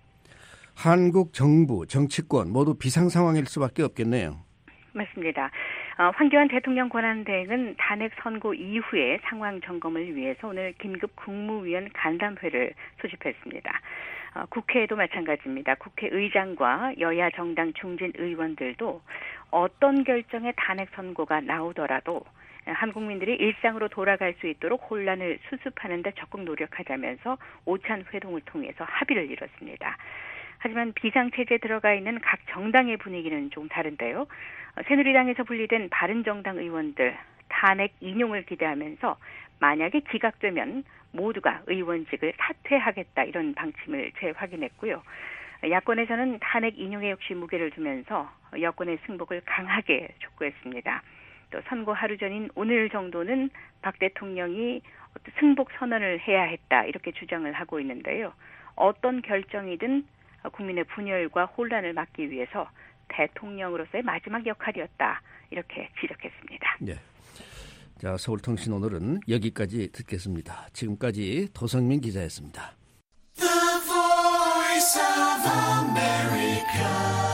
한국 정부, 정치권 모두 비상 상황일 수밖에 없겠네요. 맞습니다. 어, 황교안 대통령 권한대행은 탄핵 선고 이후에 상황 점검을 위해서 오늘 긴급 국무위원 간담회를 소집했습니다. 어, 국회에도 마찬가지입니다. 국회의장과 여야 정당 중진 의원들도 어떤 결정의 탄핵 선고가 나오더라도 한국민들이 일상으로 돌아갈 수 있도록 혼란을 수습하는 데 적극 노력하자면서 오찬 회동을 통해서 합의를 이뤘습니다. 하지만 비상체제에 들어가 있는 각 정당의 분위기는 좀 다른데요. 새누리당에서 분리된 바른정당 의원들 탄핵 인용을 기대하면서 만약에 기각되면 모두가 의원직을 사퇴하겠다 이런 방침을 재확인했고요. 야권에서는 탄핵 인용에 역시 무게를 두면서 여권의 승복을 강하게 촉구했습니다. 또 선고 하루 전인 오늘 정도는 박 대통령이 승복 선언을 해야 했다 이렇게 주장을 하고 있는데요. 어떤 결정이든 국민의 분열과 혼란을 막기 위해서 대통령으로서의 마지막 역할이었다 이렇게 지적했습니다. 네. 자, 서울통신 오늘은 여기까지 듣겠습니다. 지금까지 도성민 기자였습니다. The Voice of America,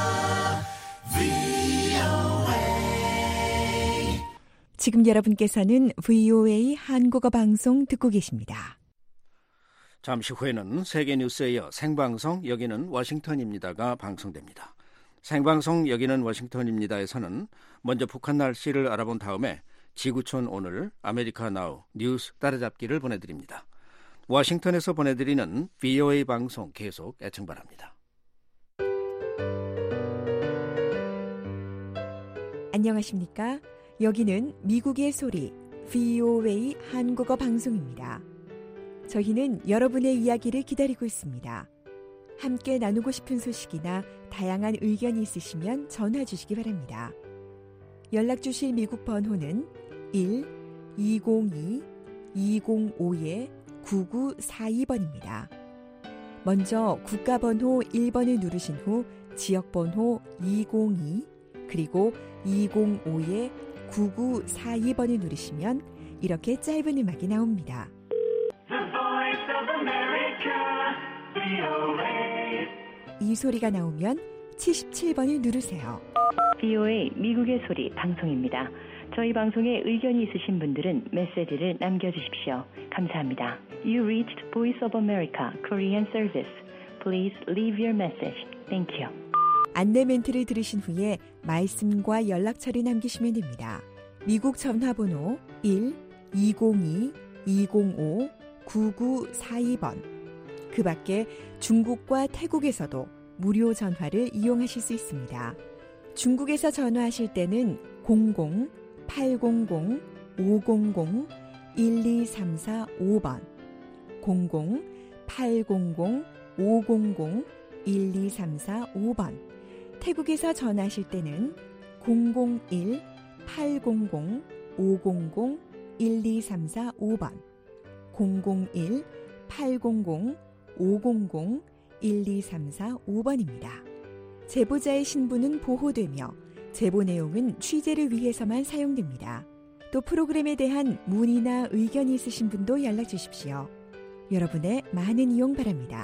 브이오에이. 지금 여러분께서는 브이오에이 한국어 방송 듣고 계십니다. 잠시 후에는 세계뉴스에 이어 생방송 여기는 워싱턴입니다가 방송됩니다. 생방송 여기는 워싱턴입니다에서는 먼저 북한 날씨를 알아본 다음에 지구촌 오늘, 아메리카 나우, 뉴스 따라잡기를 보내드립니다. 워싱턴에서 보내드리는 브이오에이 방송 계속 애청 바랍니다. 안녕하십니까? 여기는 미국의 소리 브이오에이 한국어 방송입니다. 저희는 여러분의 이야기를 기다리고 있습니다. 함께 나누고 싶은 소식이나 다양한 의견이 있으시면 전화 주시기 바랍니다. 연락 주실 미국 번호는 일 이공이 이공오 구구사이 번입니다. 먼저 국가번호 일 번을 누르신 후 지역번호 이공이 그리고 이공오 구구사이 번을 누르시면 이렇게 짧은 음악이 나옵니다. 이 소리가 나오면 칠십칠 번을 누르세요. 브이오에이 미국의 소리 방송입니다. 저희 방송에 의견이 있으신 분들은 메시지를 남겨주십시오. 감사합니다. You reached Voice of America Korean Service. Please leave your message. Thank you. 안내 멘트를 들으신 후에 말씀과 연락처를 남기시면 됩니다. 미국 전화번호 일 이공이 이공오 구구사이 번. 그 밖에 중국과 태국에서도 무료 전화를 이용하실 수 있습니다. 중국에서 전화하실 때는 공공 팔공공 오공공 일이삼사오 번, 공공 팔공공 오공공 일이삼사오 번. 태국에서 전화하실 때는 공공일 팔공공 오공공 일이삼사오 번, 공공일 팔공공 오공공 일이삼사오 번입니다. 제보자의 신분은 보호되며 제보 내용은 취재를 위해서만 사용됩니다. 또 프로그램에 대한 문의나 의견이 있으신 분도 연락 주십시오. 여러분의 많은 이용 바랍니다.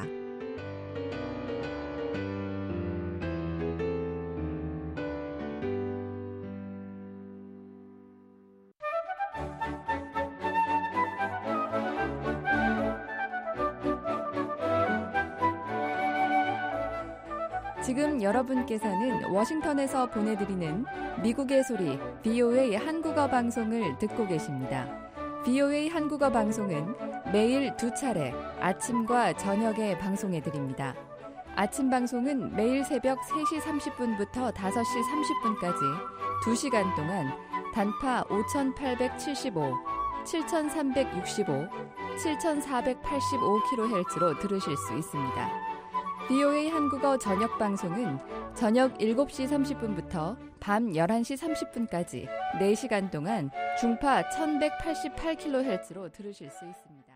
지금 여러분께서는 워싱턴에서 보내드리는 미국의 소리 브이오에이 한국어 방송을 듣고 계십니다. 브이오에이 한국어 방송은 매일 두 차례 아침과 저녁에 방송해드립니다. 아침 방송은 매일 새벽 세 시 삼십 분부터 다섯 시 삼십 분까지 두 시간 동안 단파 오천팔백칠십오, 칠천삼백육십오, 칠천사백팔십오 킬로헤르츠로 들으실 수 있습니다. 브이오에이 한국어 저녁 방송은 저녁 일곱 시 삼십 분부터 밤 열한 시 삼십 분까지 네 시간 동안 중파 천백팔십팔 킬로헤르츠로 들으실 수 있습니다.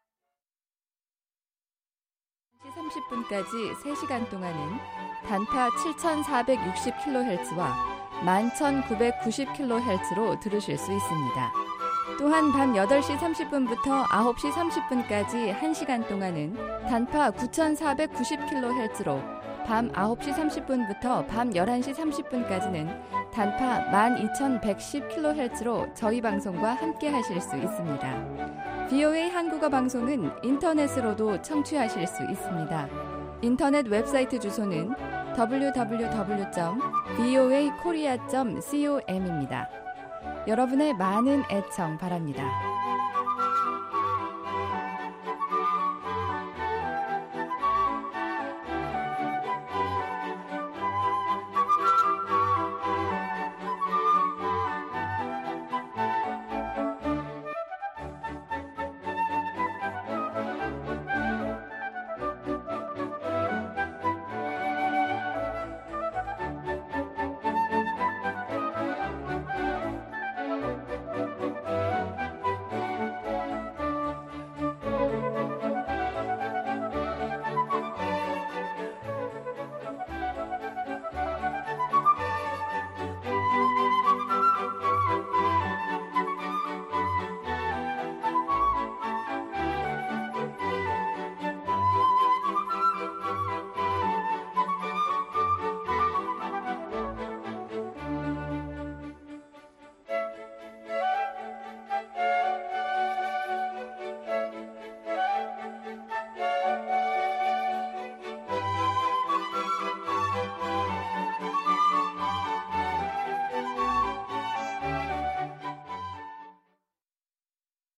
삼십 분까지 세 시간 동안은 단파 칠천사백육십 킬로헤르츠와 만 천구백구십 킬로헤르츠로 들으실 수 있습니다. 또한 밤 여덟 시 삼십 분부터 아홉 시 삼십 분까지 한 시간 동안은 단파 구천사백구십 킬로헤르츠로 밤 아홉 시 삼십 분부터 밤 열한 시 삼십 분까지는 단파 만 이천백십 킬로헤르츠로 저희 방송과 함께 하실 수 있습니다. 브이오에이 한국어 방송은 인터넷으로도 청취하실 수 있습니다. 인터넷 웹사이트 주소는 더블유 더블유 더블유 점 브이오에이 코리아 점 com입니다. 여러분의 많은 애청 바랍니다.